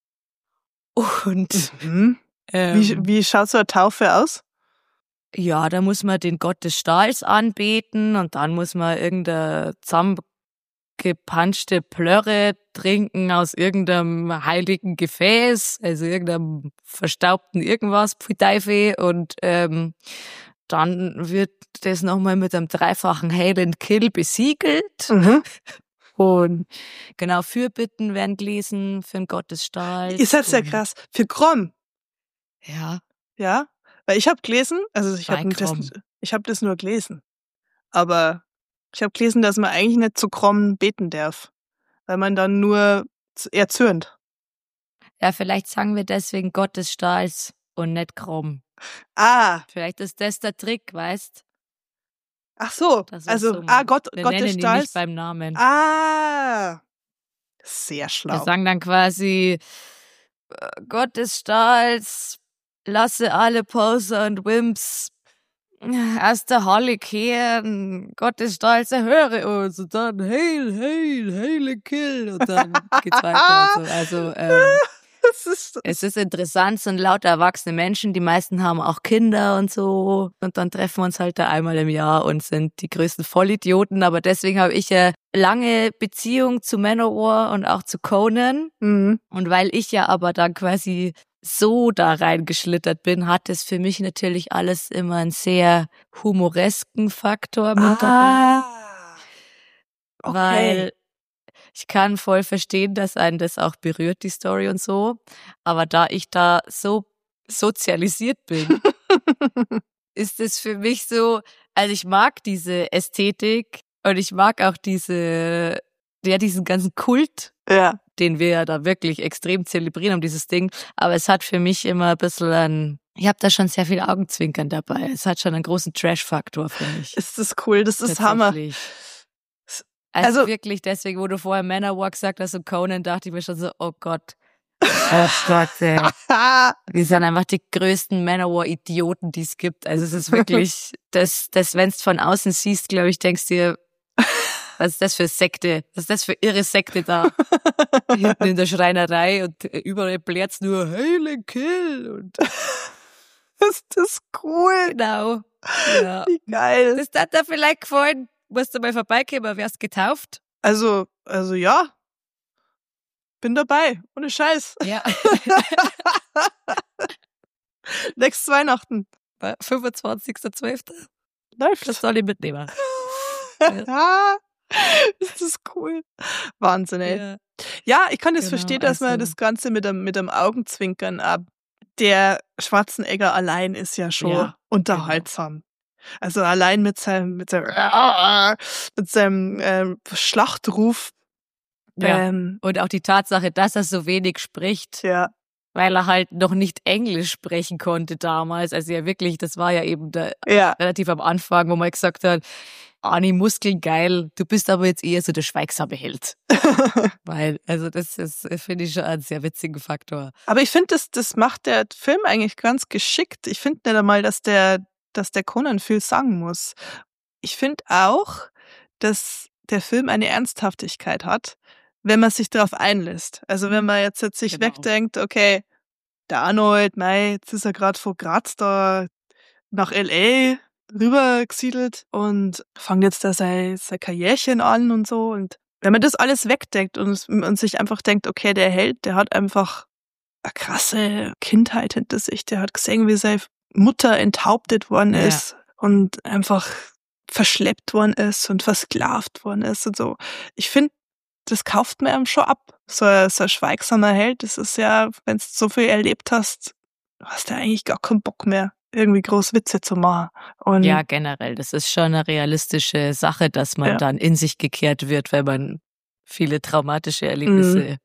Und Mhm. ähm, Wie, wie schaut so eine Taufe aus? ja, da muss man den Gott des Stahls anbeten und dann muss man irgendeine zusammengepanschte Plörre trinken aus irgendeinem heiligen Gefäß, also irgendeinem verstaubten irgendwas, Pfui Teufel, und ähm, dann wird das nochmal mit einem dreifachen Hail and Kill besiegelt. Mhm. Und genau, Fürbitten werden gelesen für den Gott des Stahls. Ist halt sehr und- krass. Für Grom, Ja, ja? Weil ich habe gelesen, also ich Bei habe das, Grom. ich habe das nur gelesen. Aber ich habe gelesen, dass man eigentlich nicht zu Grom beten darf. Weil man dann nur z- erzürnt. ja, vielleicht sagen wir deswegen Gott des Stahls und nicht Krumm. Ah, Vielleicht ist das der Trick, weißt? ach so. Das ist Also, so, ah, Gott, wir Gott nennen des ihn Stahls. nicht beim Namen. Ah, sehr Wir schlau. sagen dann quasi, äh, Gott des Stahls, lasse alle Poser und Wimps aus der Halle kehren. Gott des Stahls, erhöre uns. Und dann Hail, Hail, Hail and Kill. Und dann geht's weiter. Und so. Also, ähm, Das ist, es ist interessant, es sind lauter erwachsene Menschen, die meisten haben auch Kinder und so. Und dann treffen wir uns halt da einmal im Jahr und sind die größten Vollidioten. Aber deswegen habe ich eine lange Beziehung zu Manowar und auch zu Conan. mhm. Und weil ich ja aber dann quasi so da reingeschlittert bin, hat es für mich natürlich alles immer einen sehr humoresken Faktor mit dabei. Ah, okay. Weil ich kann voll verstehen, dass einen das auch berührt, die Story und so. Aber da ich da so sozialisiert bin, ist es für mich so, also ich mag diese Ästhetik und ich mag auch diese, ja, diesen ganzen Kult, Ja. den wir ja da wirklich extrem zelebrieren um dieses Ding. Aber es hat für mich immer ein bisschen ein, ich habe da schon sehr viel Augenzwinkern dabei. Es hat schon einen großen Trash-Faktor für mich. Ist das cool, das ist Hammer. Tatsächlich. Also, Also- wirklich deswegen, wo du vorher Manowar gesagt hast und Conan, dachte ich mir schon so, oh Gott. Oh Gott, ey. Wir sind einfach die größten Manowar-Idioten, die es gibt. Also es ist wirklich, das, das wenn du von außen siehst, glaube ich, denkst dir, was ist das für Sekte? Was ist das für irre Sekte da? Hinten in der Schreinerei und überall blärt's nur Hail and Kill und Ist das cool. genau. Ja. Wie geil. Das hat dir vielleicht gefallen. Musst du mal vorbeikommen, wärst getauft. Also, also ja. Bin dabei. Ohne Scheiß. Ja. Nächstes Weihnachten. fünfundzwanzigster zwölfter läuft. Das soll ich mitnehmen. Ja. Ist das cool. Wahnsinn, ey. Ja, Ja, ich kann das genau, verstehen, dass man also das Ganze mit dem, mit dem Augenzwinkern ab. Der Schwarzenegger allein ist ja schon Ja, unterhaltsam. Also allein mit seinem, mit seinem, mit seinem ähm, Schlachtruf. ja. Ähm, Und auch die Tatsache, dass er so wenig spricht, ja, weil er halt noch nicht Englisch sprechen konnte damals. Also ja wirklich, das war ja eben da ja. relativ am Anfang, wo man gesagt hat, Arni, Muskeln geil, du bist aber jetzt eher so der schweigsame Held. Weil, also das ist, finde ich schon einen sehr witzigen Faktor. Aber ich finde, das, das macht der Film eigentlich ganz geschickt. Ich finde nicht einmal, dass der, dass der Conan viel sagen muss. Ich finde auch, dass der Film eine Ernsthaftigkeit hat, wenn man sich darauf einlässt. Also wenn man jetzt, jetzt sich Genau. wegdenkt, okay, der Arnold, mei, jetzt ist er gerade von Graz da nach L A rüber gesiedelt und fängt jetzt da sein, sein Karrierchen an und so. Und wenn man das alles wegdenkt und, und sich einfach denkt, okay, der Held, der hat einfach eine krasse Kindheit hinter sich. Der hat gesehen, wie seine Mutter enthauptet worden Ja. ist und einfach verschleppt worden ist und versklavt worden ist und so. Ich finde, das kauft man einem schon ab. So ein, so ein schweigsamer Held, das ist ja, wenn du so viel erlebt hast, hast du eigentlich gar keinen Bock mehr, irgendwie groß Witze zu machen. Und Ja, generell, das ist schon eine realistische Sache, dass man Ja. dann in sich gekehrt wird, wenn man viele traumatische Erlebnisse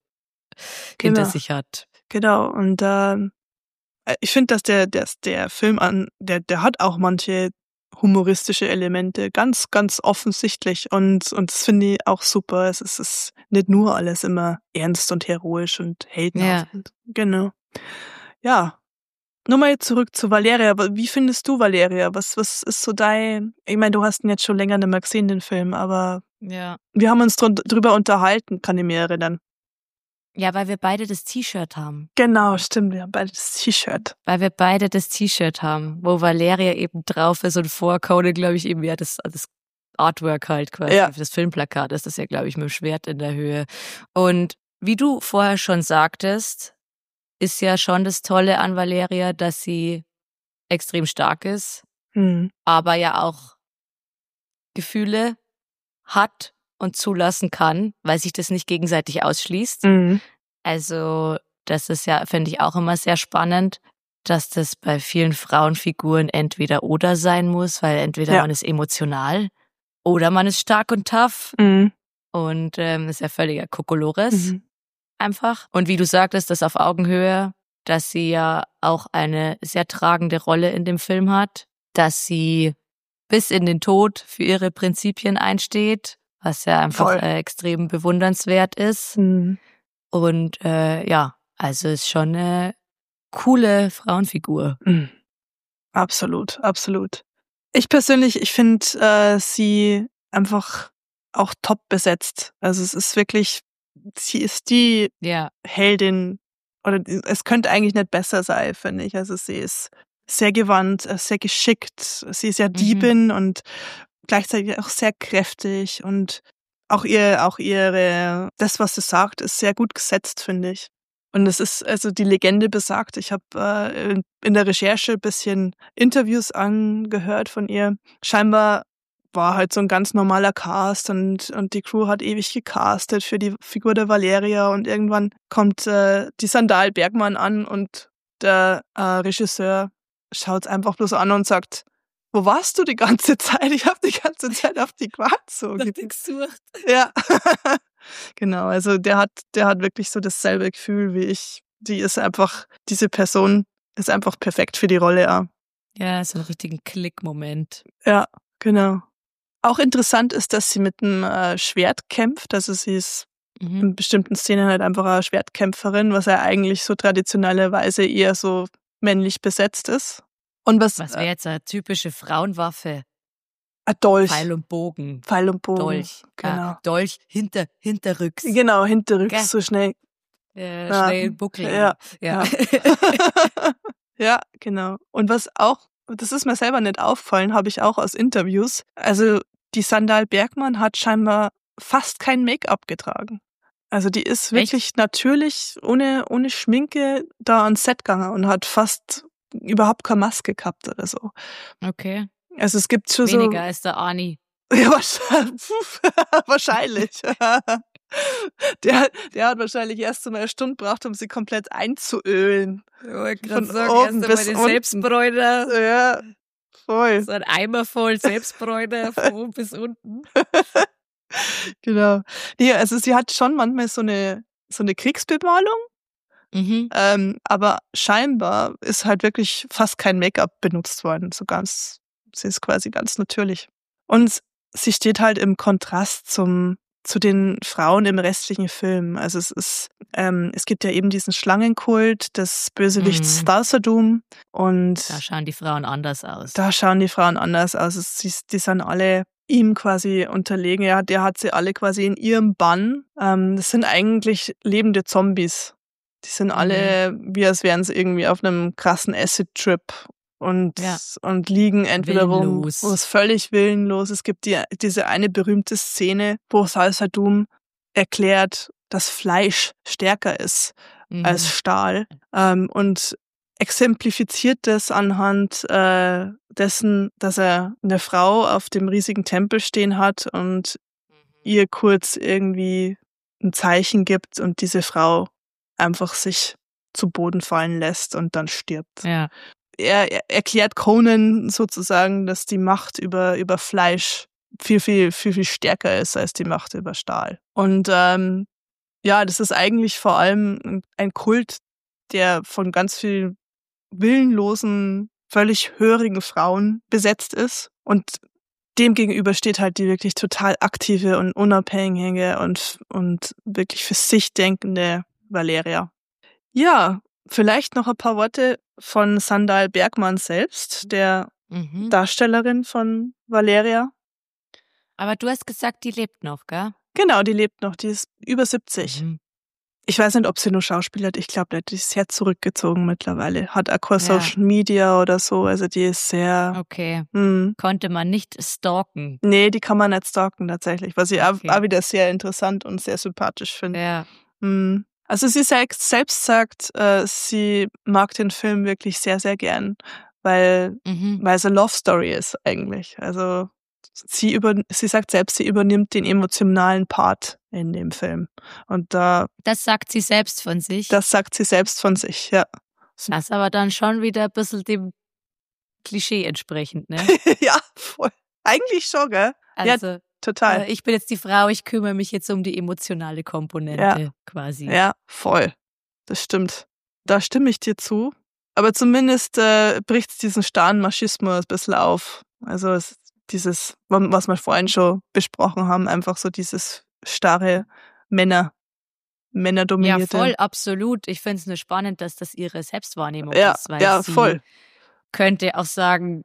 hinter Genau. sich hat. Genau, und ähm, ich finde, dass der, dass der Film an, der, der hat auch manche humoristische Elemente, ganz, ganz offensichtlich. Und, und das finde ich auch super. Es ist, es ist nicht nur alles immer ernst und heroisch und heldenhaft. Ja. Genau. Ja. Nochmal zurück zu Valeria. Wie findest du Valeria? Was, was ist so dein, ich meine, du hast ihn jetzt schon länger nicht mehr gesehen, den Film, aber Ja. wir haben uns drun- drüber unterhalten, kann ich mir erinnern. Ja, weil wir beide das T-Shirt haben. Genau, stimmt, wir haben beide das T-Shirt. Weil wir beide das T-Shirt haben, wo Valeria eben drauf ist und vor Conan, glaube ich, eben ja das, das Artwork halt quasi, Ja. das Filmplakat ist das ja, glaube ich, mit dem Schwert in der Höhe. Und wie du vorher schon sagtest, ist ja schon das Tolle an Valeria, dass sie extrem stark ist, Hm. aber ja auch Gefühle hat und zulassen kann, weil sich das nicht gegenseitig ausschließt. Mhm. Also das ist ja, finde ich auch immer sehr spannend, dass das bei vielen Frauenfiguren entweder oder sein muss, weil entweder Ja. man ist emotional oder man ist stark und tough Mhm. und ähm, ist ja völliger Kokolores Mhm. einfach. Und wie du sagtest, das auf Augenhöhe, dass sie ja auch eine sehr tragende Rolle in dem Film hat, dass sie bis in den Tod für ihre Prinzipien einsteht, was ja einfach Voll. äh, extrem bewundernswert ist. Mhm. Und äh, ja, also ist schon eine coole Frauenfigur. Mhm. Absolut, absolut. Ich persönlich, ich finde äh, sie einfach auch top besetzt. Also es ist wirklich, sie ist die Ja, Heldin, oder es könnte eigentlich nicht besser sein, finde ich. Also sie ist sehr gewandt, äh, sehr geschickt. Sie ist ja Diebin und gleichzeitig auch sehr kräftig und auch ihr, auch ihre, das, was sie sagt, ist sehr gut gesetzt, finde ich. Und es ist, also die Legende besagt, ich habe äh, in der Recherche ein bisschen Interviews angehört von ihr. Scheinbar war halt so ein ganz normaler Cast und, und die Crew hat ewig gecastet für die Figur der Valeria und irgendwann kommt äh, die Sandal Bergmann an und der äh, Regisseur schaut einfach bloß an und sagt, wo warst du die ganze Zeit? Ich habe die ganze Zeit auf die gewartet. So. gesucht. Ja, genau. Also der hat, der hat wirklich so dasselbe Gefühl wie ich. Die ist einfach, diese Person ist einfach perfekt für die Rolle. Ja, Ja, so einen richtigen Klick-Moment. ja, genau. Auch interessant ist, dass sie mit einem äh, Schwert kämpft. Also sie ist Mhm. in bestimmten Szenen halt einfach eine Schwertkämpferin, was ja eigentlich so traditionellerweise eher so männlich besetzt ist. Und was, Was äh, wäre jetzt eine typische Frauenwaffe? ein Dolch. Pfeil und Bogen. Pfeil und Bogen. Dolch. Genau. Ja, Dolch hinter, hinterrücks. Genau, hinterrücks, Gell? so schnell. Äh, Ja. Schnell buckeln. Ja. Ja. Ja, genau. Und was auch, das ist mir selber nicht aufgefallen, habe ich auch aus Interviews. Also die Sandal Bergmann hat scheinbar fast kein Make-up getragen. Also die ist wirklich natürlich ohne, ohne Schminke da ans Set gegangen und hat fast überhaupt keine Maske gehabt oder so. Okay. Also es gibt schon Weniger so... als der Arnie. Ja, wahrscheinlich. wahrscheinlich. der, der hat wahrscheinlich erst einmal eine Stunde gebraucht, um sie komplett einzuölen. Ich wollte Von gerade sagen, oben erst einmal bis die unten. Selbstbräuner. Ja, voll. So ein Eimer voll Selbstbräuner von oben bis unten. Genau. Nee, also sie hat schon manchmal so eine, so eine Kriegsbemalung, Mhm. ähm, aber scheinbar ist halt wirklich fast kein Make-up benutzt worden. So ganz, sie ist quasi ganz natürlich. Und sie steht halt im Kontrast zum zu den Frauen im restlichen Film. Also es ist, ähm, es gibt ja eben diesen Schlangenkult des Bösewichts Mhm. Thassadum und Da schauen die Frauen anders aus. da schauen die Frauen anders aus. Es, die, die sind alle ihm quasi unterlegen. Ja, der hat sie alle quasi in ihrem Bann. Ähm, das sind eigentlich lebende Zombies. Die sind alle, wie als wären sie irgendwie auf einem krassen Acid-Trip und, Ja. und liegen entweder rum, Willenlos. wo es völlig willenlos. Es gibt die, diese eine berühmte Szene, wo Thassadum erklärt, dass Fleisch stärker ist Mhm. als Stahl, ähm, und exemplifiziert das anhand äh, dessen, dass er eine Frau auf dem riesigen Tempel stehen hat und ihr kurz irgendwie ein Zeichen gibt und diese Frau einfach sich zu Boden fallen lässt und dann stirbt. Ja. Er, er erklärt Conan sozusagen, dass die Macht über, über Fleisch viel, viel, viel, viel stärker ist als die Macht über Stahl. Und ähm, ja, das ist eigentlich vor allem ein Kult, der von ganz vielen willenlosen, völlig hörigen Frauen besetzt ist. Und dem gegenüber steht halt die wirklich total aktive und unabhängige und, und wirklich für sich denkende Valeria. Ja, vielleicht noch ein paar Worte von Sandal Bergmann selbst, der Mhm. Darstellerin von Valeria. Aber du hast gesagt, die lebt noch, gell? Genau, die lebt noch, die ist über siebzig. Mhm. Ich weiß nicht, ob sie nur schauspielert, ich glaube nicht, die ist sehr zurückgezogen mittlerweile. Hat auch kein Ja. Social Media oder so, also die ist sehr... Okay. Mh. Konnte man nicht stalken. Nee, die kann man nicht stalken tatsächlich, was ich Okay. auch, auch wieder sehr interessant und sehr sympathisch finde. Ja. Mhm. Also sie selbst, selbst sagt, äh, sie mag den Film wirklich sehr, sehr gern, weil, Mhm. weil es eine Love Story ist eigentlich. Also sie, über, sie sagt selbst, sie übernimmt den emotionalen Part in dem Film. Und da, Das sagt sie selbst von sich. das sagt sie selbst von sich, ja. Das aber dann schon wieder ein bisschen dem Klischee entsprechend, ne? Ja, voll. Eigentlich schon, gell? Also, ja, total. äh, ich bin jetzt die Frau, ich kümmere mich jetzt um die emotionale Komponente Ja. quasi. Ja, voll. Das stimmt. Da stimme ich dir zu. Aber zumindest äh, bricht es diesen starren Machismus ein bisschen auf. Also es, dieses, was wir vorhin schon besprochen haben, einfach so dieses starre Männer, Ja, Männerdominierte. voll, absolut. Ich finde es nur spannend, dass das ihre Selbstwahrnehmung Ja, ist, weil ja, sie voll. könnte auch sagen,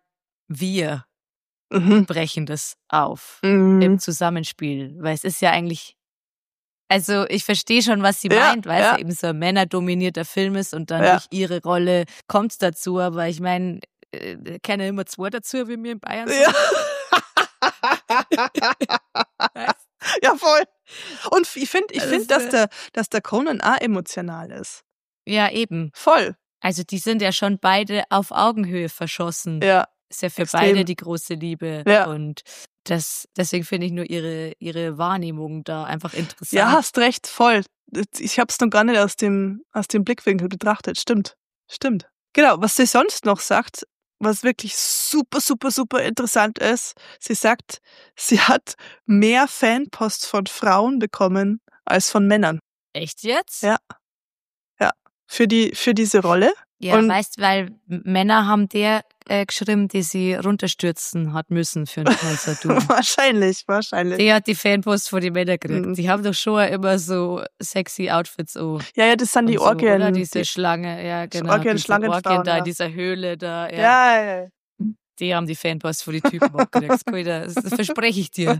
wir Mhm. brechen das auf Mhm. im Zusammenspiel, weil es ist ja eigentlich, also ich verstehe schon, was sie Ja, meint, weil ja. es eben so ein männerdominierter Film ist und dann Ja. durch ihre Rolle kommt es dazu, aber ich meine, äh, kennen immer zwei dazu, wie wir in Bayern sind. Ja. Ja, voll. Und ich finde, ich Das find, ist, dass äh, der, dass der Conan auch emotional ist. Ja, eben. Voll. Also die sind ja schon beide auf Augenhöhe verschossen. Ja. Ist ja für Extrem. beide die große Liebe. Ja. Und das, deswegen finde ich nur ihre, ihre Wahrnehmung da einfach interessant. Ja, hast recht, voll. Ich habe es noch gar nicht aus dem, aus dem Blickwinkel betrachtet. Stimmt, stimmt. Genau, was sie sonst noch sagt, was wirklich super, super, super interessant ist, sie sagt, sie hat mehr Fanpost von Frauen bekommen als von Männern. Echt jetzt? Ja. Ja, für die, für diese Rolle. Ja, Und- weißt, weil Männer haben der äh, geschrieben, die sie runterstürzen hat müssen für ein Thassadum. Wahrscheinlich, wahrscheinlich. Die hat die Fanpost von den Männern gekriegt. Mhm. Die haben doch schon immer so sexy Outfits an. Ja, ja, das sind die Und so, Orgien. Oder diese die, Schlange, ja genau. Orgien- diese Schlangenfrauen, Orgien da ja. in dieser Höhle da. Ja. ja, ja, ja. Die haben die Fanpost von den Typen abgekriegt. Das kann ich da- Das verspreche ich dir.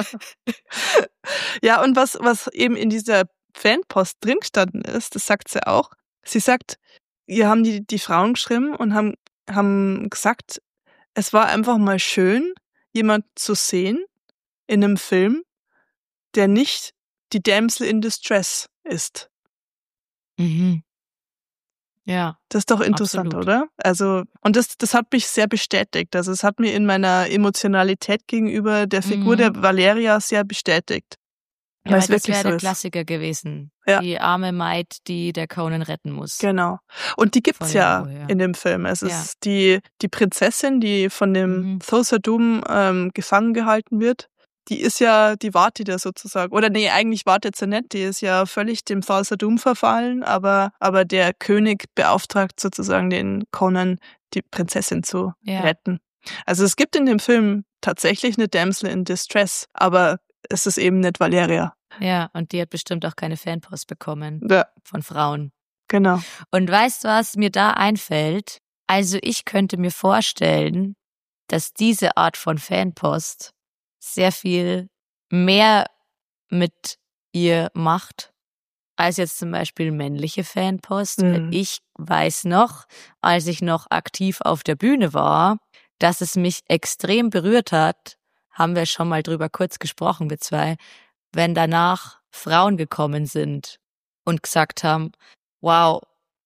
Ja, und was, was eben in dieser Fanpost drin gestanden ist, das sagt sie auch. Sie sagt, ihr haben die, die Frauen geschrieben und haben, haben gesagt, es war einfach mal schön, jemand zu sehen in einem Film, der nicht die Damsel in Distress ist. Mhm. Ja. Das ist doch interessant, absolut. oder? Also, und das, das hat mich sehr bestätigt. Also, es hat mir in meiner Emotionalität gegenüber der Figur Mhm. der Valeria sehr bestätigt. Ja, Weil weil es das wirklich wäre so der ist. Klassiker gewesen. Ja. Die arme Maid, die der Conan retten muss. Genau. Und die gibt's Von ja irgendwo her. in dem Film. Es Ja. ist die, die Prinzessin, die von dem Mhm. Thotha Doom ähm, gefangen gehalten wird. Die ist ja, die wartet ja sozusagen. Oder nee, eigentlich wartet sie nicht. Die ist ja völlig dem Thotha Doom verfallen, aber, aber der König beauftragt sozusagen den Conan, die Prinzessin zu Ja. retten. Also es gibt in dem Film tatsächlich eine Damsel in Distress, aber es ist eben nicht Valeria. Ja, und die hat bestimmt auch keine Fanpost bekommen Ja, von Frauen. genau. Und weißt du, was mir da einfällt? Also ich könnte mir vorstellen, dass diese Art von Fanpost sehr viel mehr mit ihr macht, als jetzt zum Beispiel männliche Fanpost. Mhm. Weil ich weiß noch, als ich noch aktiv auf der Bühne war, dass es mich extrem berührt hat, haben wir schon mal drüber kurz gesprochen, wir zwei, wenn danach Frauen gekommen sind und gesagt haben, wow,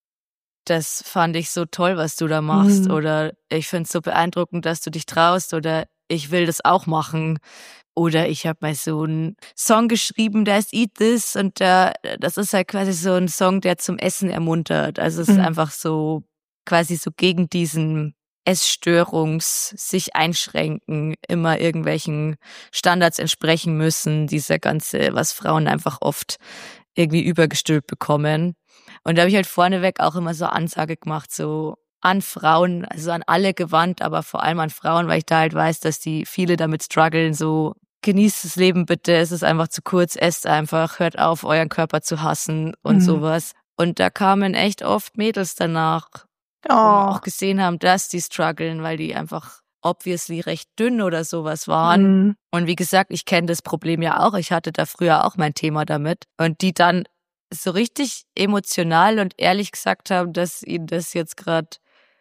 das fand ich so toll, was du da machst, Mhm. oder ich finde es so beeindruckend, dass du dich traust, oder ich will das auch machen, oder ich habe mal so einen Song geschrieben, der heißt Eat This, und der, das ist halt quasi so ein Song, der zum Essen ermuntert. Also es ist Mhm. einfach so quasi so gegen diesen Essstörungs, sich einschränken, immer irgendwelchen Standards entsprechen müssen, dieser ganze, was Frauen einfach oft irgendwie übergestülpt bekommen. Und da habe ich halt vorneweg auch immer so Ansage gemacht, so an Frauen, also an alle gewandt, aber vor allem an Frauen, weil ich da halt weiß, dass die viele damit strugglen, so genießt das Leben bitte, es ist einfach zu kurz, esst einfach, hört auf, euren Körper zu hassen und Mhm. sowas. Und da kamen echt oft Mädels danach, wo wir Oh. auch gesehen haben, dass die strugglen, weil die einfach obviously recht dünn oder sowas waren. Mhm. Und wie gesagt, ich kenne das Problem ja auch. Ich hatte da früher auch mein Thema damit. Und die dann so richtig emotional und ehrlich gesagt haben, dass ihnen das jetzt gerade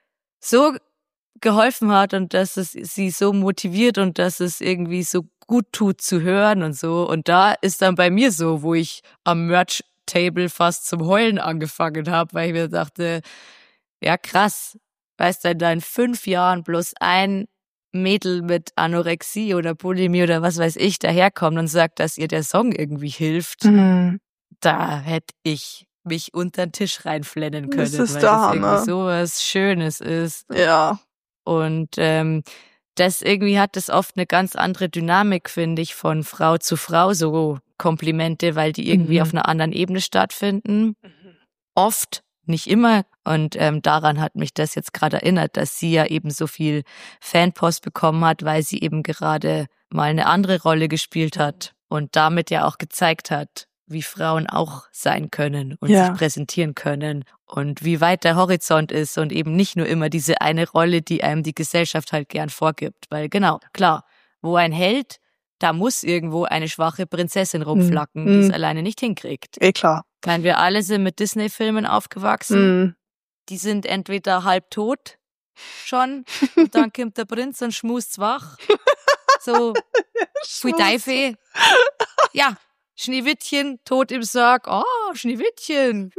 so geholfen hat und dass es sie so motiviert und dass es irgendwie so gut tut zu hören und so. Und da ist dann bei mir so, wo ich am Merch-Table fast zum Heulen angefangen habe, weil ich mir dachte, ja krass, weißt du, da in fünf Jahren bloß ein Mädel mit Anorexie oder Bulimie oder was weiß ich daherkommt und sagt, dass ihr der Song irgendwie hilft, Mhm. da hätte ich mich unter den Tisch reinflennen können, Das ist weil der das irgendwie Hammer. so was Schönes ist. Ja. Und ähm, das irgendwie hat das oft eine ganz andere Dynamik, finde ich, von Frau zu Frau, so Komplimente, weil die irgendwie Mhm. auf einer anderen Ebene stattfinden. Oft, nicht immer. Und ähm, daran hat mich das jetzt gerade erinnert, dass sie ja eben so viel Fanpost bekommen hat, weil sie eben gerade mal eine andere Rolle gespielt hat und damit ja auch gezeigt hat, wie Frauen auch sein können und Ja. sich präsentieren können und wie weit der Horizont ist und eben nicht nur immer diese eine Rolle, die einem die Gesellschaft halt gern vorgibt. Weil genau, klar, wo ein Held, da muss irgendwo eine schwache Prinzessin rumflacken, Mhm. die es Mhm. alleine nicht hinkriegt. Eh klar. Ich meine, wir alle sind mit Disney-Filmen aufgewachsen. Mhm. Die sind entweder halb tot schon und dann kommt der Prinz und schmust wach. So, Pfui Teufel. Ja, Schneewittchen, tot im Sarg. Oh, Schneewittchen.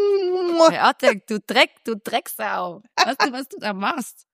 Ja, du Dreck, du Drecksau. Weißt du, was du da machst?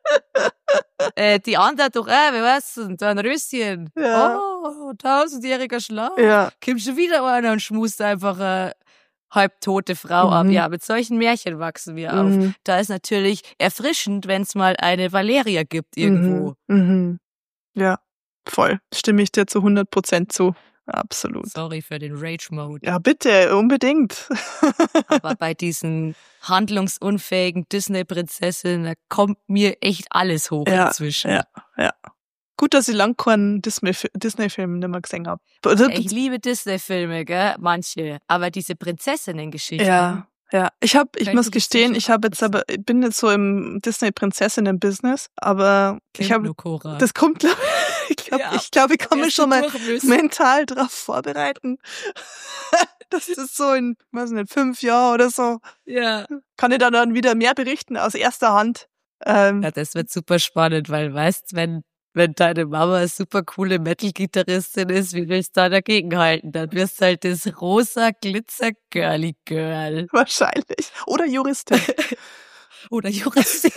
äh, die andere doch auch, wie weißt du, so ein Röschen. Ja. Oh, tausendjähriger Schlaf. Ja. Kommt schon wieder einer und schmust einfach eine halbtote Frau ab. Mhm. Ja, mit solchen Märchen wachsen wir auf. Mhm. Da ist natürlich erfrischend, wenn es mal eine Valeria gibt irgendwo. Mhm. Mhm. Ja, voll. Stimme ich dir zu hundert Prozent zu. Absolut. Sorry für den Rage-Mode. Ja, bitte, unbedingt. Aber bei diesen handlungsunfähigen Disney-Prinzessinnen, da kommt mir echt alles hoch Ja, inzwischen. ja, ja. Gut, dass ich lang keinen Disney- Disney-Film nicht mehr gesehen habe. Ich liebe Disney-Filme, gell, manche. Aber diese Prinzessinnen-Geschichten. Ja, ja. Ich habe, ich Könnte muss ich gestehen, jetzt ich habe jetzt aber, ich bin jetzt so im Disney-Prinzessinnen-Business, aber ich habe, Cora. das kommt, glaub- ich glaube, Ja, ich, glaub, ich kann mich wirst schon du mal durch müssen. mental drauf vorbereiten. Das ist so in, weiß nicht, fünf Jahren oder so. Ja. Kann ich dann, dann wieder mehr berichten aus erster Hand. Ähm, Ja, das wird super spannend, weil weißt, wenn wenn deine Mama eine super coole Metal-Gitarristin ist, wie willst du da dagegenhalten? Dann wirst du halt das rosa Glitzer-Girly-Girl. Wahrscheinlich. Oder Juristin. Oder Juristin.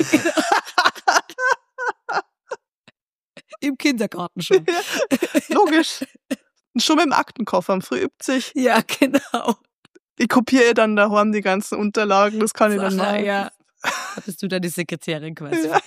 Im Kindergarten schon. Ja, logisch. Schon mit dem Aktenkoffer, am früh übt sich. Ja, genau. Ich kopiere dann daheim die ganzen Unterlagen, das kann ich dann machen. Ja. Da bist du dann die Sekretärin quasi. Ja.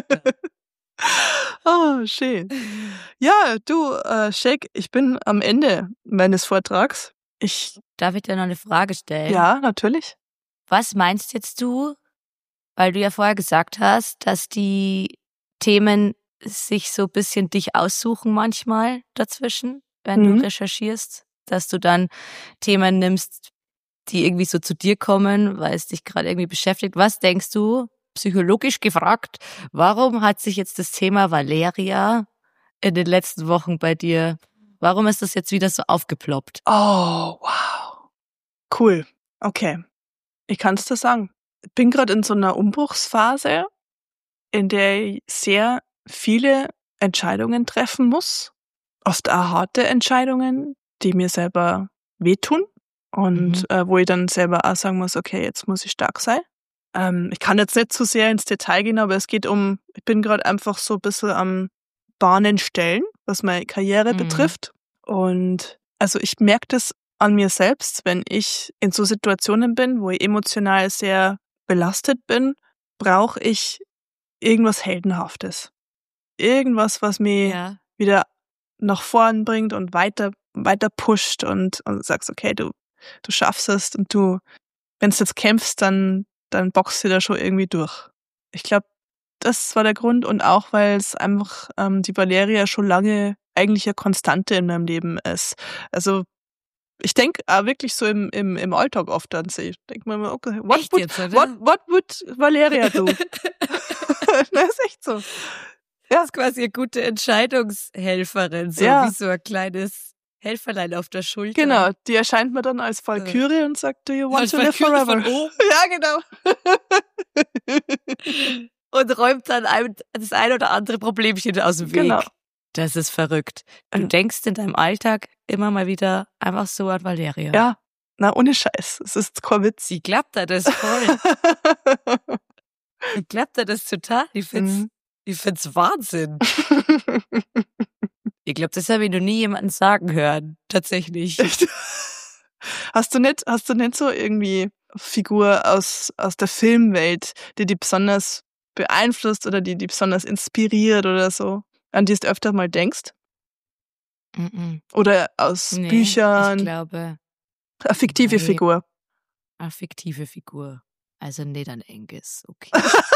Oh, schön. Ja, du, äh, Shake, ich bin am Ende meines Vortrags. Ich, Darf ich dir noch eine Frage stellen? ja, natürlich. Was meinst jetzt du, weil du ja vorher gesagt hast, dass die Themen sich so ein bisschen dich aussuchen manchmal dazwischen, wenn Mhm. du recherchierst, dass du dann Themen nimmst, die irgendwie so zu dir kommen, weil es dich gerade irgendwie beschäftigt. Was denkst du, psychologisch gefragt, warum hat sich jetzt das Thema Valeria in den letzten Wochen bei dir, warum ist das jetzt wieder so aufgeploppt? Oh, wow. Cool. Okay. Ich kann es dir sagen. Ich bin gerade in so einer Umbruchsphase, in der ich sehr viele Entscheidungen treffen muss. Oft auch harte Entscheidungen, die mir selber wehtun. Und Mhm. äh, wo ich dann selber auch sagen muss, okay, jetzt muss ich stark sein. Ähm, ich kann jetzt nicht zu sehr ins Detail gehen, aber es geht um, ich bin gerade einfach so ein bisschen am Bahnen stellen, was meine Karriere Mhm. betrifft. Und also ich merke das an mir selbst, wenn ich in so Situationen bin, wo ich emotional sehr belastet bin, brauche ich irgendwas Heldenhaftes. Irgendwas, was mich Ja. wieder nach vorn bringt und weiter, weiter pusht und, und sagst, okay, du, du schaffst es und du, wenn du jetzt kämpfst, dann, dann boxst du da schon irgendwie durch. Ich glaube, das war der Grund und auch, weil es einfach ähm, die Valeria schon lange eigentlich eine Konstante in meinem Leben ist. Also ich denke auch wirklich so im, im, im Alltag oft an sie. Ich denke mir immer, okay, what Echt would, jetzt, oder? what, what would Valeria do? Das ist echt so. Das ist quasi eine gute Entscheidungshelferin, so Ja. wie so ein kleines Helferlein auf der Schulter. Genau, die erscheint mir dann als Valkyrie und sagt, do you want Als to live Valkyrie forever? von oben. Ja, genau. Und räumt dann einem das ein oder andere Problemchen aus dem Weg. Genau. Das ist verrückt. Du Ähm. denkst in deinem Alltag immer mal wieder einfach so an Valeria. Ja, na, ohne Scheiß. Es ist kein Witz. Sie klappt da das voll. Sie klappt da das total. Ich find's, Mhm. ich find's Wahnsinn. Ich glaube, das habe ich noch nie jemanden sagen hören. Tatsächlich. Echt? Hast du nicht, hast du nicht so irgendwie Figur aus, aus der Filmwelt, die dich besonders beeinflusst oder die dich besonders inspiriert oder so, an die du öfter mal denkst? Mhm. Oder aus Nee, Büchern? ich glaube, Eine fiktive Nee. Figur. eine fiktive Figur. Also nicht an Angus, okay.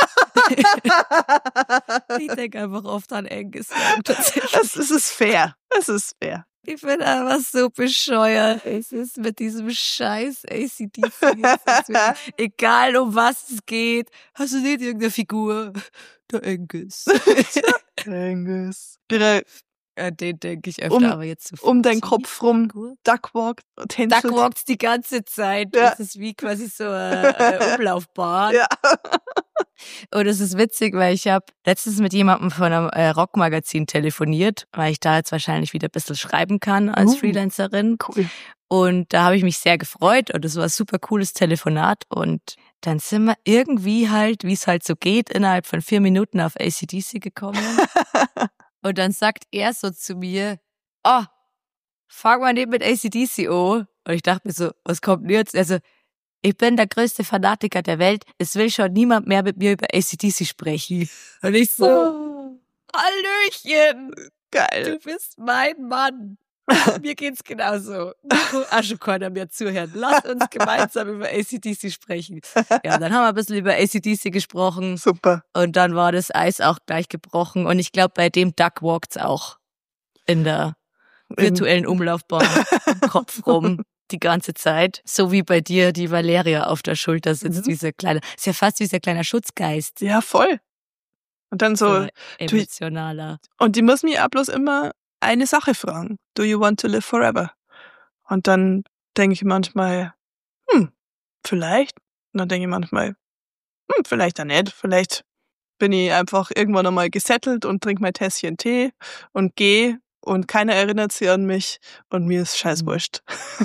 Ich denke einfach oft an Angus Young, tatsächlich. Das, das ist fair. Das ist fair. Ich bin einfach so bescheuert. Es ist mit diesem scheiß A C D C. jetzt. Egal um was es geht. Hast du nicht irgendeine Figur? Der Angus. Angus. Ihre An den denke ich öfter, Um- aber jetzt so um deinen fiktiv Kopf rum Figur. Duckwalk und Hänsel. Duck walkt die ganze Zeit. Ja. Das ist wie quasi so eine, eine Umlaufbahn. Ja. Und es ist witzig, weil ich habe letztens mit jemandem von einem äh, Rockmagazin telefoniert, weil ich da jetzt wahrscheinlich wieder ein bisschen schreiben kann als Uh. Freelancerin. Cool. Und da habe ich mich sehr gefreut und es war ein super cooles Telefonat. Und dann sind wir irgendwie halt, wie es halt so geht, innerhalb von vier Minuten auf A C D C gekommen. Und dann sagt er so zu mir, oh, fang mal nicht mit A C D C an. Und ich dachte mir so, was kommt denn jetzt? Also, ich bin der größte Fanatiker der Welt. Es will schon niemand mehr mit mir über A C D C sprechen. Und ich so, Oh, Hallöchen, geil. du bist mein Mann. Mir geht's genauso. Auch schon keiner mehr zuhören. Lass uns gemeinsam über A C D C sprechen. Ja, dann haben wir ein bisschen über A C D C gesprochen. Super. Und dann war das Eis auch gleich gebrochen. Und ich glaube, bei dem Duck walkt's auch in der virtuellen Umlaufbahn im Kopf rum die ganze Zeit. So wie bei dir die Valeria auf der Schulter sitzt, Mhm. dieser kleine, ist ja fast wie dieser kleiner Schutzgeist. Ja, voll. Und dann so, So emotionaler. und die muss mich auch bloß immer eine Sache fragen. Do you want to live forever? Und dann denke ich manchmal, hm, vielleicht. Und dann denke ich manchmal, hm, vielleicht auch nicht. Vielleicht bin ich einfach irgendwann einmal gesettelt und trinke mein Tässchen Tee und gehe und keiner erinnert sich an mich und mir ist scheiß wurscht.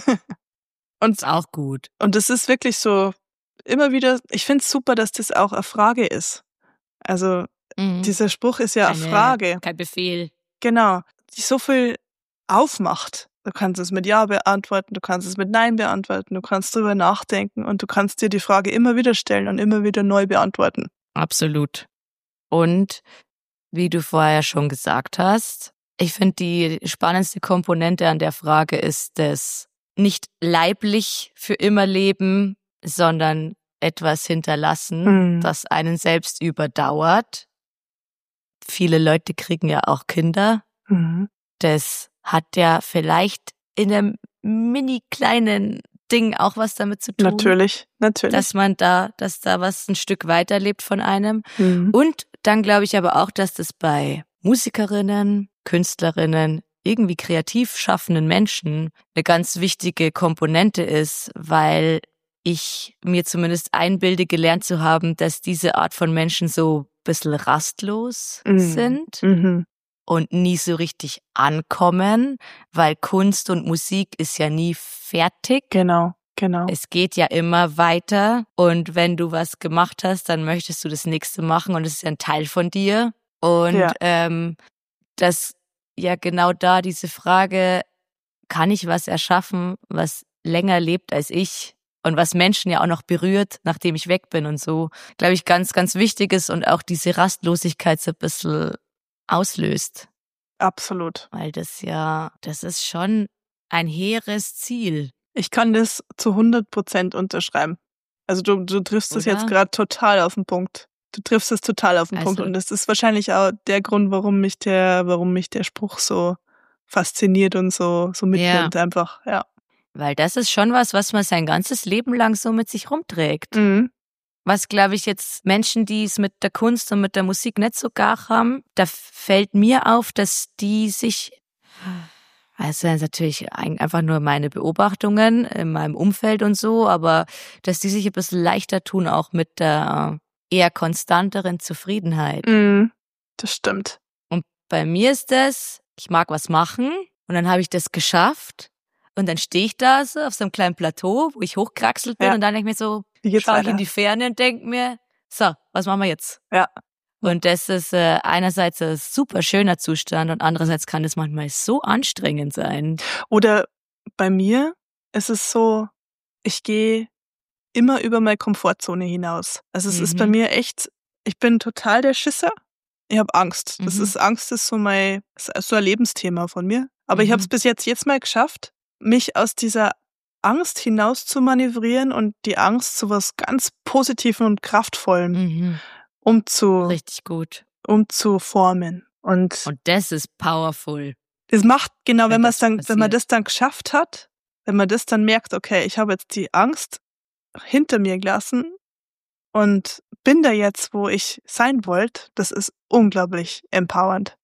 Und ist auch gut. Und das ist wirklich so immer wieder, ich finde es super, dass das auch eine Frage ist. Also mhm. dieser Spruch ist ja eine, eine Frage. Kein Befehl. Genau, die so viel aufmacht. Du kannst es mit Ja beantworten, du kannst es mit Nein beantworten, du kannst drüber nachdenken und du kannst dir die Frage immer wieder stellen und immer wieder neu beantworten. Absolut. Und wie du vorher schon gesagt hast, ich finde, die spannendste Komponente an der Frage ist das nicht leiblich für immer leben, sondern etwas hinterlassen, mhm. das einen selbst überdauert. Viele Leute kriegen ja auch Kinder. Mhm. Das hat ja vielleicht in einem mini kleinen Ding auch was damit zu tun. Natürlich, natürlich. Dass man da, dass da was ein Stück weiterlebt von einem. Mhm. Und dann glaube ich aber auch, dass das bei Musikerinnen, Künstlerinnen, irgendwie kreativ schaffenden Menschen eine ganz wichtige Komponente ist, weil ich mir zumindest einbilde, gelernt zu haben, dass diese Art von Menschen so ein bisschen rastlos mhm. sind. Mhm. Und nie so richtig ankommen, weil Kunst und Musik ist ja nie fertig. Genau, genau. Es geht ja immer weiter und wenn du was gemacht hast, dann möchtest du das nächste machen und es ist ja ein Teil von dir. Und ja. ähm, das ja genau da diese Frage, kann ich was erschaffen, was länger lebt als ich und was Menschen ja auch noch berührt, nachdem ich weg bin und so, glaube ich, ganz, ganz wichtig ist und auch diese Rastlosigkeit so ein bisschen auslöst. Absolut. Weil das ja, das ist schon ein hehres Ziel. Ich kann das zu hundert Prozent unterschreiben. Also du, du triffst es jetzt gerade total auf den Punkt. Du triffst es total auf den also, Punkt und das ist wahrscheinlich auch der Grund, warum mich der, warum mich der Spruch so fasziniert und so, so mitnimmt ja. einfach, ja. Weil das ist schon was, was man sein ganzes Leben lang so mit sich rumträgt. Mhm. Was, glaube ich, jetzt Menschen, die es mit der Kunst und mit der Musik nicht so gar haben, da fällt mir auf, dass die sich, also das ist natürlich einfach nur meine Beobachtungen in meinem Umfeld und so, aber dass die sich ein bisschen leichter tun, auch mit der eher konstanteren Zufriedenheit. Mm, das stimmt. Und bei mir ist das, ich mag was machen und dann habe ich das geschafft und dann stehe ich da so auf so einem kleinen Plateau, wo ich hochkraxelt bin ja. und dann denke ich mir so, schaue ich in die Ferne und denke mir, so, was machen wir jetzt? Ja. Und das ist äh, einerseits ein super schöner Zustand und andererseits kann das manchmal so anstrengend sein. Oder bei mir ist es so, ich gehe immer über meine Komfortzone hinaus. Also es mhm. ist bei mir echt, ich bin total der Schisser. Ich habe Angst. Das mhm. ist Angst ist so mein, so ein Lebensthema von mir. Aber mhm. ich habe es bis jetzt jetzt mal geschafft, mich aus dieser Angst hinaus zu manövrieren und die Angst zu was ganz Positivem und Kraftvollem mhm. um zu richtig gut um zu formen. Und, und das ist powerful. Das macht, genau, wenn, wenn man es dann, passiert. wenn man das dann geschafft hat, wenn man das dann merkt, okay, ich habe jetzt die Angst hinter mir gelassen und bin da jetzt, wo ich sein wollte, das ist unglaublich empowernd.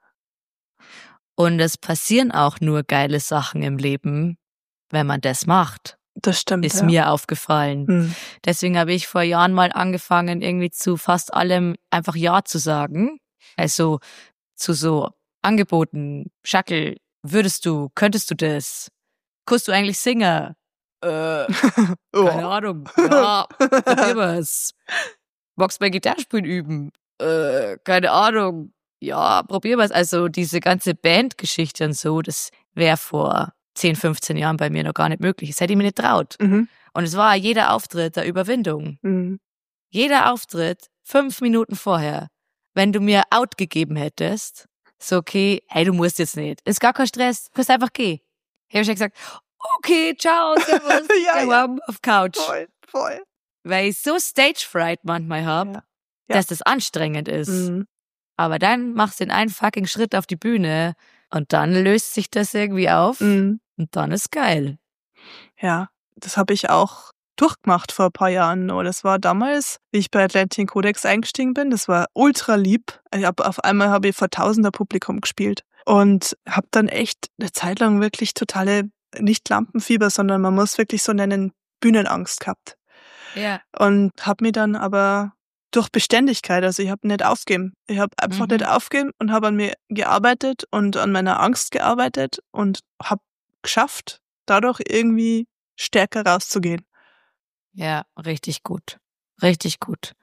Und es passieren auch nur geile Sachen im Leben, wenn man das macht. Das stimmt. Ist ja. mir aufgefallen. Hm. Deswegen habe ich vor Jahren mal angefangen, irgendwie zu fast allem einfach Ja zu sagen. Also zu so Angeboten. Schackel, würdest du, könntest du das? Kannst du eigentlich singen? Äh, oh. Keine Ahnung. Ja, probier was. Magst du mal Gitarre spielen üben? Äh, keine Ahnung. Ja, probier was. Also diese ganze Bandgeschichte und so, das wäre vor zehn, fünfzehn Jahren bei mir noch gar nicht möglich. Das hätte ich mir nicht traut. Mhm. Und es war jeder Auftritt der Überwindung. Mhm. Jeder Auftritt, fünf Minuten vorher, wenn du mir Out gegeben hättest, so okay, hey, du musst jetzt nicht. Ist gar kein Stress, du kannst einfach gehen. Ich habe schon gesagt, okay, ciao, servus, ja, ja. auf Couch. Voll, voll. Weil ich so Stage-Fright manchmal habe, ja. ja. dass das anstrengend ist. Mhm. Aber dann machst du den einen fucking Schritt auf die Bühne und dann löst sich das irgendwie auf mhm. und dann ist geil. Ja, das habe ich auch durchgemacht vor ein paar Jahren. Und das war damals, wie ich bei Atlantic Codex eingestiegen bin, das war ultra lieb. Ich hab, auf einmal habe ich vor tausender Publikum gespielt und habe dann echt eine Zeit lang wirklich totale, nicht Lampenfieber, sondern man muss wirklich so nennen, Bühnenangst gehabt. Ja. Und habe mir dann aber durch Beständigkeit. Also ich habe nicht aufgegeben. Ich habe einfach Mhm. nicht aufgegeben und habe an mir gearbeitet und an meiner Angst gearbeitet und habe geschafft, dadurch irgendwie stärker rauszugehen. Ja, richtig gut. Richtig gut.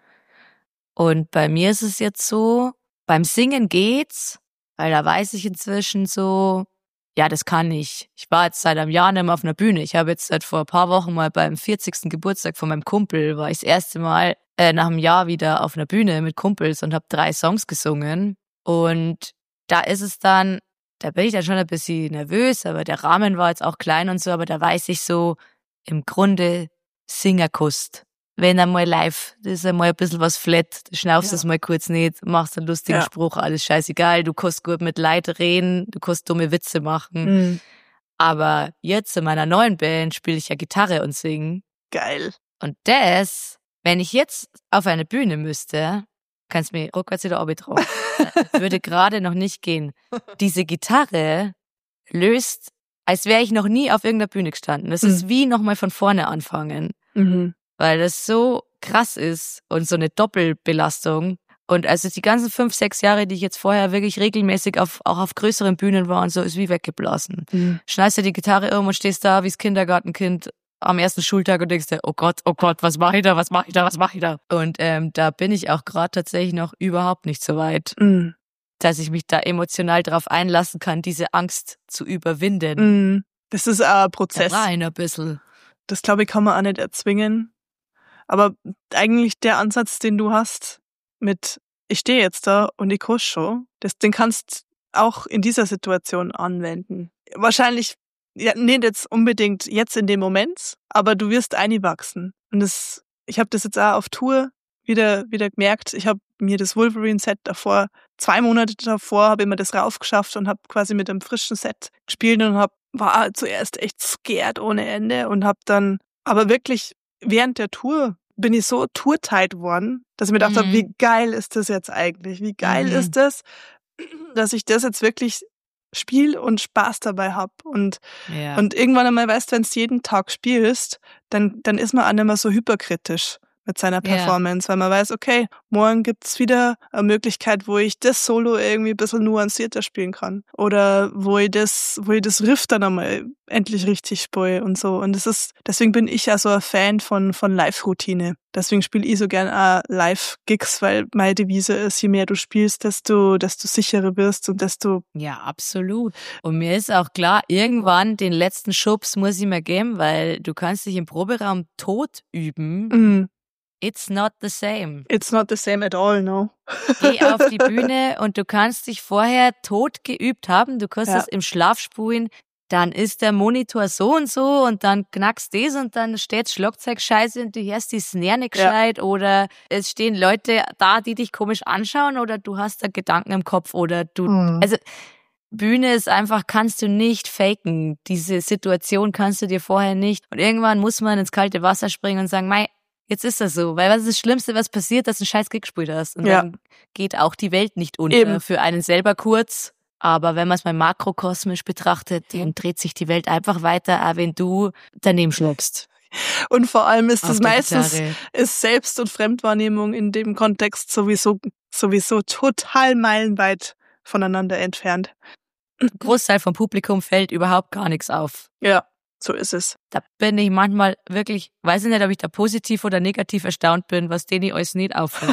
Und bei mir ist es jetzt so, beim Singen geht's, weil da weiß ich inzwischen so, ja, das kann ich. Ich war jetzt seit einem Jahr nicht mehr auf einer Bühne. Ich habe jetzt seit vor ein paar Wochen mal beim vierzigsten Geburtstag von meinem Kumpel, war ich das erste Mal äh, nach einem Jahr wieder auf einer Bühne mit Kumpels und habe drei Songs gesungen. Und da ist es dann, da bin ich dann schon ein bisschen nervös, aber der Rahmen war jetzt auch klein und so, aber da weiß ich so, im Grunde Singerkost. Wenn einmal live, das ist einmal ein bisschen was flat, du schnaufst Ja. das mal kurz nicht, machst einen lustigen Ja. Spruch, alles scheißegal, du kannst gut mit Leuten reden, du kannst dumme Witze machen. Mhm. Aber jetzt in meiner neuen Band spiele ich ja Gitarre und singen. Geil. Und das, wenn ich jetzt auf eine Bühne müsste, kannst mir rückwärts wieder oben drauf. Würde gerade noch nicht gehen. Diese Gitarre löst, als wäre ich noch nie auf irgendeiner Bühne gestanden. Das Mhm. ist wie nochmal von vorne anfangen. Mhm. Weil das so krass ist und so eine Doppelbelastung. Und also die ganzen fünf, sechs Jahre, die ich jetzt vorher wirklich regelmäßig auf, auch auf größeren Bühnen war und so, ist wie weggeblasen. Mhm. Schneidest dir die Gitarre um und stehst da wie das Kindergartenkind am ersten Schultag und denkst dir, oh Gott, oh Gott, was mache ich da, was mache ich da, was mache ich da? Und ähm, da bin ich auch gerade tatsächlich noch überhaupt nicht so weit, Mhm. dass ich mich da emotional drauf einlassen kann, diese Angst zu überwinden. Mhm. Das ist auch ein Da Prozess. war ein bisschen. Das, glaube ich, kann man auch nicht erzwingen. Aber eigentlich der Ansatz, den du hast mit, ich stehe jetzt da und ich kusch schon, das, den kannst auch in dieser Situation anwenden. Wahrscheinlich, ja, nicht jetzt unbedingt jetzt in dem Moment, aber du wirst einwachsen. Und das, ich habe das jetzt auch auf Tour wieder, wieder gemerkt. Ich habe mir das Wolverine-Set davor, zwei Monate davor, habe ich mir das raufgeschafft und habe quasi mit einem frischen Set gespielt und hab, war zuerst echt scared ohne Ende und habe dann aber wirklich während der Tour bin ich so tourtight worden, dass ich mir gedacht Mhm. habe, wie geil ist das jetzt eigentlich? Wie geil Mhm. ist das, dass ich das jetzt wirklich spiele und Spaß dabei hab. Und, Ja. und irgendwann einmal weißt, wenn du jeden Tag spielst, dann, dann ist man auch nicht mehr so hyperkritisch mit seiner Ja. Performance, weil man weiß, okay, morgen gibt's wieder eine Möglichkeit, wo ich das Solo irgendwie ein bisschen nuancierter spielen kann. Oder wo ich das, wo ich das Riff dann einmal endlich richtig spiele und so. Und das ist, deswegen bin ich ja so ein Fan von, von Live-Routine. Deswegen spiele ich so gern auch Live-Gigs, weil meine Devise ist, je mehr du spielst, desto, desto sicherer wirst und desto, Ja, absolut. Und mir ist auch klar, irgendwann den letzten Schubs muss ich mir geben, weil du kannst dich im Proberaum tot üben. mm, It's not the same. it's not the same at all, no. Geh auf die Bühne und du kannst dich vorher tot geübt haben. Du kannst Ja. es im Schlaf spulen. Dann ist der Monitor so und so und dann knackst das und dann steht Schlagzeug scheiße und du hörst die Snare nicht Ja. gescheit oder es stehen Leute da, die dich komisch anschauen oder du hast da Gedanken im Kopf oder du, Mm. also Bühne ist einfach, kannst du nicht faken. Diese Situation kannst du dir vorher nicht. Und irgendwann muss man ins kalte Wasser springen und sagen, mei, jetzt ist das so. Weil was ist das Schlimmste, was passiert, dass du einen scheiß Gig gespielt hast? Und Ja. dann geht auch die Welt nicht unter. Eben. Für einen selber kurz. Aber wenn man es mal makrokosmisch betrachtet, dann dreht sich die Welt einfach weiter, auch wenn du daneben schlägst. Und vor allem ist Auf es der meistens, Gitarre. ist Selbst- und Fremdwahrnehmung in dem Kontext sowieso, sowieso total meilenweit voneinander entfernt. Großteil vom Publikum fällt überhaupt gar nichts auf. Ja, so ist es. Da bin ich manchmal wirklich, weiß ich nicht, ob ich da positiv oder negativ erstaunt bin, was denen alles nicht auffällt.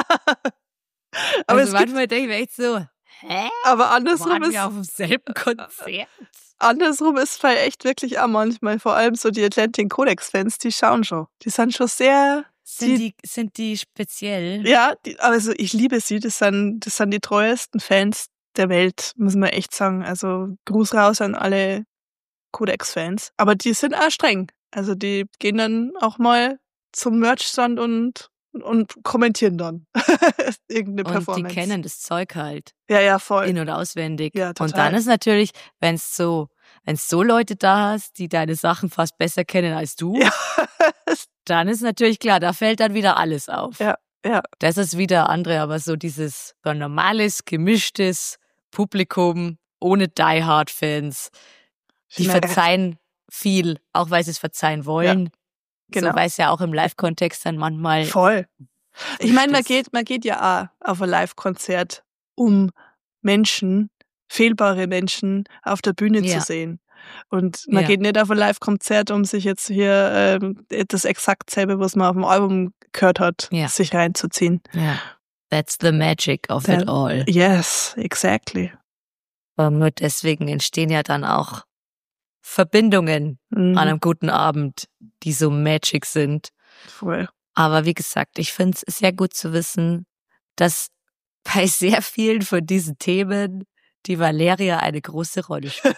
Aber also es gibt, manchmal denke ich mir echt so, hä? aber andersrum Waren ist, wir auf demselben Konzert? andersrum ist halt echt wirklich auch manchmal, vor allem so die Atlantic Codex Fans, die schauen schon. Die sind schon sehr, Sind die, sind die speziell? ja, die, also ich liebe sie, das sind, das sind die treuesten Fans der Welt, muss man echt sagen. Also Gruß raus an alle Codex-Fans. Aber die sind auch streng. Also die gehen dann auch mal zum Merchstand und, und kommentieren dann irgendeine Und Performance. die kennen das Zeug halt Ja, ja, voll. in- und auswendig. Ja, Und total. dann ist natürlich, wenn es so, wenn es so Leute da hast, die deine Sachen fast besser kennen als du, Ja. dann ist natürlich klar, da fällt dann wieder alles auf. Ja, ja. Das ist wieder andere, aber so dieses so ein normales, gemischtes Publikum ohne Die-Hard-Fans, die Ich meine, verzeihen viel, auch weil sie es verzeihen wollen. genau. So, weil es ja auch im Live-Kontext dann manchmal Voll. Ich meine, man geht, man geht ja auch auf ein Live-Konzert, um Menschen, fehlbare Menschen auf der Bühne Ja. zu sehen. Und man Ja. geht nicht auf ein Live-Konzert, um sich jetzt hier ähm, das exakt selbe, was man auf dem Album gehört hat, Ja. sich reinzuziehen. Ja. That's the magic of That- it all. Yes, exactly. Und nur deswegen entstehen ja dann auch Verbindungen Mhm. an einem guten Abend, die so magic sind. Voll. Aber wie gesagt, ich finde es sehr gut zu wissen, dass bei sehr vielen von diesen Themen die Valeria eine große Rolle spielt.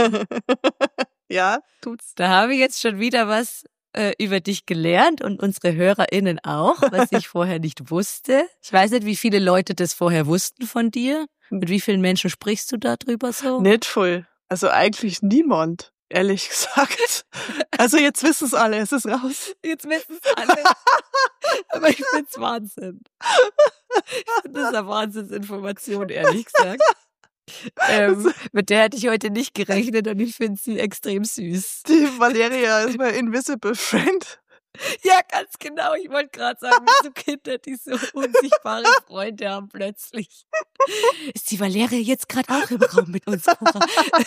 Ja, tut's. Da habe ich jetzt schon wieder was äh, über dich gelernt und unsere HörerInnen auch, was ich vorher nicht wusste. Ich weiß nicht, wie viele Leute das vorher wussten von dir. Mit wie vielen Menschen sprichst du darüber so? Nicht voll. Also eigentlich niemand, ehrlich gesagt. Also jetzt wissen es alle, es ist raus. Jetzt wissen es alle. Aber ich finde es Wahnsinn. Ich finde das eine Wahnsinnsinformation, ehrlich gesagt. Ähm, mit der hätte ich heute nicht gerechnet und ich finde sie extrem süß. Die Valeria ist mein Invisible Friend. Ja, ganz genau. Ich wollte gerade sagen, wie so Kinder, die so unsichtbare Freunde haben plötzlich. Ist die Valeria jetzt gerade auch im Raum mit uns, Cora?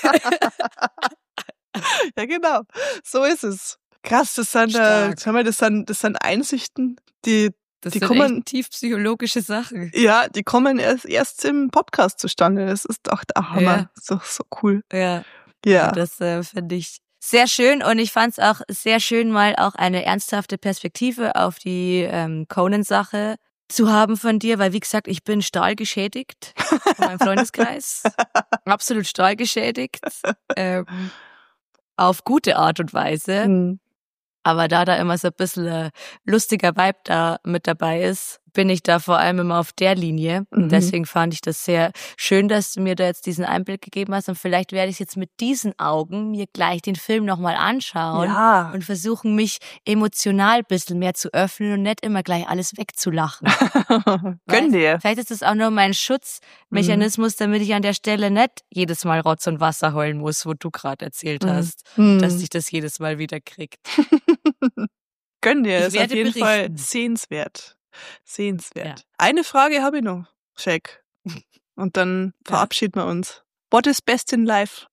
Ja, genau. So ist es. Krass, das sind, äh, Stark. schau mal, das sind, das sind Einsichten, die, Das Die sind kommen- echt tiefpsychologische Sachen. ja, die kommen erst, erst im Podcast zustande. Das ist doch der Hammer. Ja. So, so cool. Ja. Ja. Das äh, finde ich sehr schön und ich fand es auch sehr schön, mal auch eine ernsthafte Perspektive auf die ähm, Conan-Sache zu haben von dir, weil wie gesagt, ich bin stahlgeschädigt von meinem Freundeskreis. Absolut stahlgeschädigt. Ähm, auf gute Art und Weise. Mhm. Aber da da immer so ein bisschen äh, lustiger Vibe da mit dabei ist, bin ich da vor allem immer auf der Linie. Und Mhm. deswegen fand ich das sehr schön, dass du mir da jetzt diesen Einblick gegeben hast. Und vielleicht werde ich jetzt mit diesen Augen mir gleich den Film nochmal anschauen Ja. und versuchen, mich emotional ein bisschen mehr zu öffnen und nicht immer gleich alles wegzulachen. Gönn Weißt? dir. Vielleicht ist das auch nur mein Schutzmechanismus, damit ich an der Stelle nicht jedes Mal Rotz und Wasser heulen muss, wo du gerade erzählt hast, Mhm. dass sich das jedes Mal wieder kriegt. Gönn dir, Ich ist auf werde jeden Fall berichten. sehenswert. Sehenswert. Ja. Eine Frage habe ich noch, Shaq. Und dann Ja. verabschieden wir uns. What is best in life?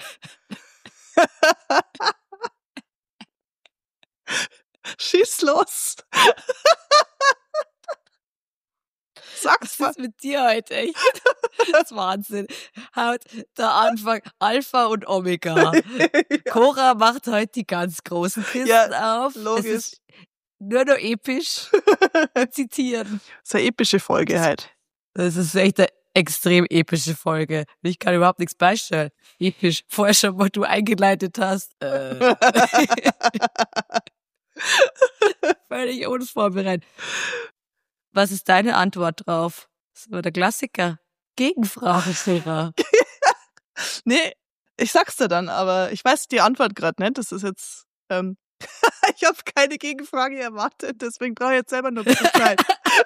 Schieß los. Sag's Was mal. ist mit dir heute, echt? Das ist Wahnsinn. Haut der Anfang Alpha und Omega. Cora macht heute die ganz großen Kisten Ja, auf. logisch. Es ist nur noch episch. Zitieren. So eine epische Folge halt. Das ist echt eine extrem epische Folge. Ich kann überhaupt nichts beistellen. Episch. Vorher schon, wo du eingeleitet hast. Äh, völlig unvorbereitet. Was ist deine Antwort drauf? Das war der Klassiker. Gegenfrage, Sarah. Nee, ich sag's dir dann, aber ich weiß die Antwort gerade nicht. Das ist jetzt, ähm, ich habe keine Gegenfrage erwartet, deswegen brauche ich jetzt selber nur ein bisschen Zeit.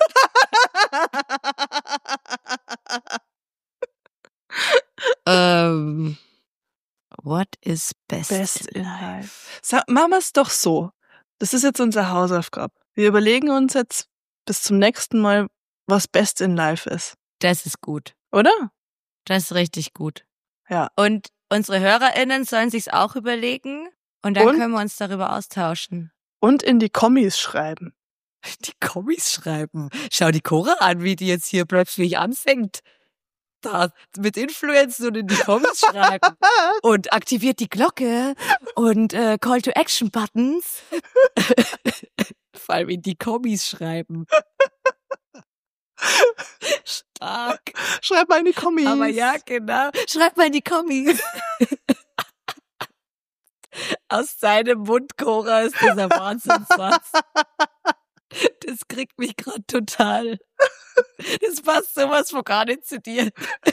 ähm, what is best, Best in life. Sag, machen wir's doch so. Das ist jetzt unsere Hausaufgabe. Wir überlegen uns jetzt bis zum nächsten Mal, was Best in life ist. Das ist gut. Oder? Das ist richtig gut. Ja. Und unsere HörerInnen sollen sich's auch überlegen und dann Und? können wir uns darüber austauschen. Und in die Kommis schreiben. Die Kommis schreiben. Schau die Cora an, wie die jetzt hier plötzlich anfängt. Da mit Influencern und in die Kommis schreiben. Und aktiviert die Glocke und äh, Call-to-Action-Buttons. Vor allem in die Kommis schreiben. Stark. Schreib mal in die Kommis. Aber ja, genau. Schreib mal in die Kommis. Aus seinem Mund, Cora, ist dieser Wahnsinnssatz. Das kriegt mich gerade total. Das passt sowas von gar nicht zu dir.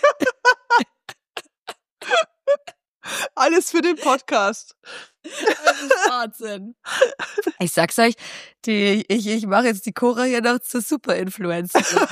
Alles für den Podcast. Das ist Wahnsinn. Ich sag's euch, die, ich, ich mache jetzt die Cora hier noch zur Super-Influencerin.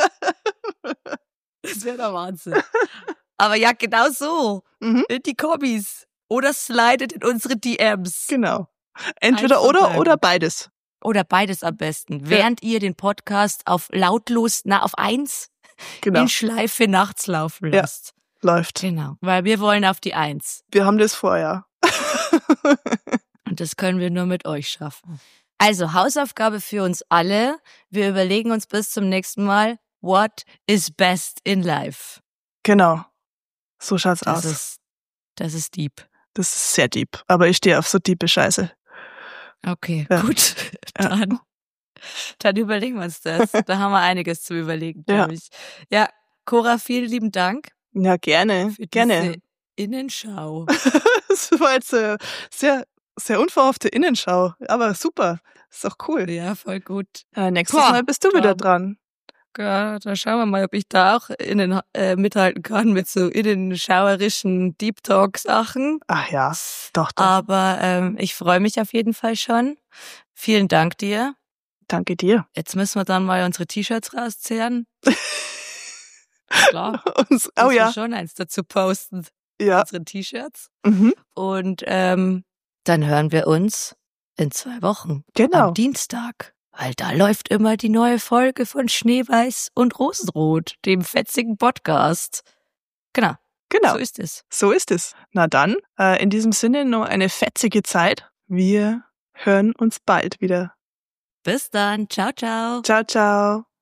Das wäre der Wahnsinn. Aber ja, genau so. Mhm. In die Kommis. Oder slidet in unsere D Ms. Genau. Entweder Einfach oder bleiben. oder beides. oder beides am besten, ja. während ihr den Podcast auf lautlos, na, auf eins genau. in Schleife nachts laufen lasst. Ja, läuft. Genau, weil wir wollen auf die eins. Wir haben das vor, ja. Und das können wir nur mit euch schaffen. Also Hausaufgabe für uns alle. Wir überlegen uns bis zum nächsten Mal, what is best in life? Genau, so schaut's das aus. Ist, das ist deep. Das ist sehr deep, aber ich stehe auf so diepe Scheiße. Okay, ja. gut. Dann, ja. dann überlegen wir uns das. Da haben wir einiges zu überlegen, glaube ja. ich. Ja, Cora, vielen lieben Dank. Ja, gerne, für gerne. Diese Innenschau. Das war jetzt eine sehr, sehr unverhoffte Innenschau, aber super. Ist doch cool. Ja, voll gut. Äh, nächstes Boah, Mal bist du wieder dran. Ja, da schauen wir mal, ob ich da auch innen äh, mithalten kann mit so innenschauerischen Deep Talk Sachen. Ach ja, doch, doch. Aber ähm, ich freue mich auf jeden Fall schon. Vielen Dank dir. Danke dir. Jetzt müssen wir dann mal unsere T-Shirts rauszehren. Klar. Uns, oh müssen ja. wir schon eins dazu posten. Ja. Unsere T-Shirts. Mhm. Und ähm, dann hören wir uns in zwei Wochen. Genau. Am Dienstag. Weil da läuft immer die neue Folge von Schneeweiß und Rosenrot, dem fetzigen Podcast. Genau. Genau. So ist es. So ist es. Na dann, äh, in diesem Sinne noch eine fetzige Zeit. Wir hören uns bald wieder. Bis dann. Ciao, ciao. Ciao, ciao.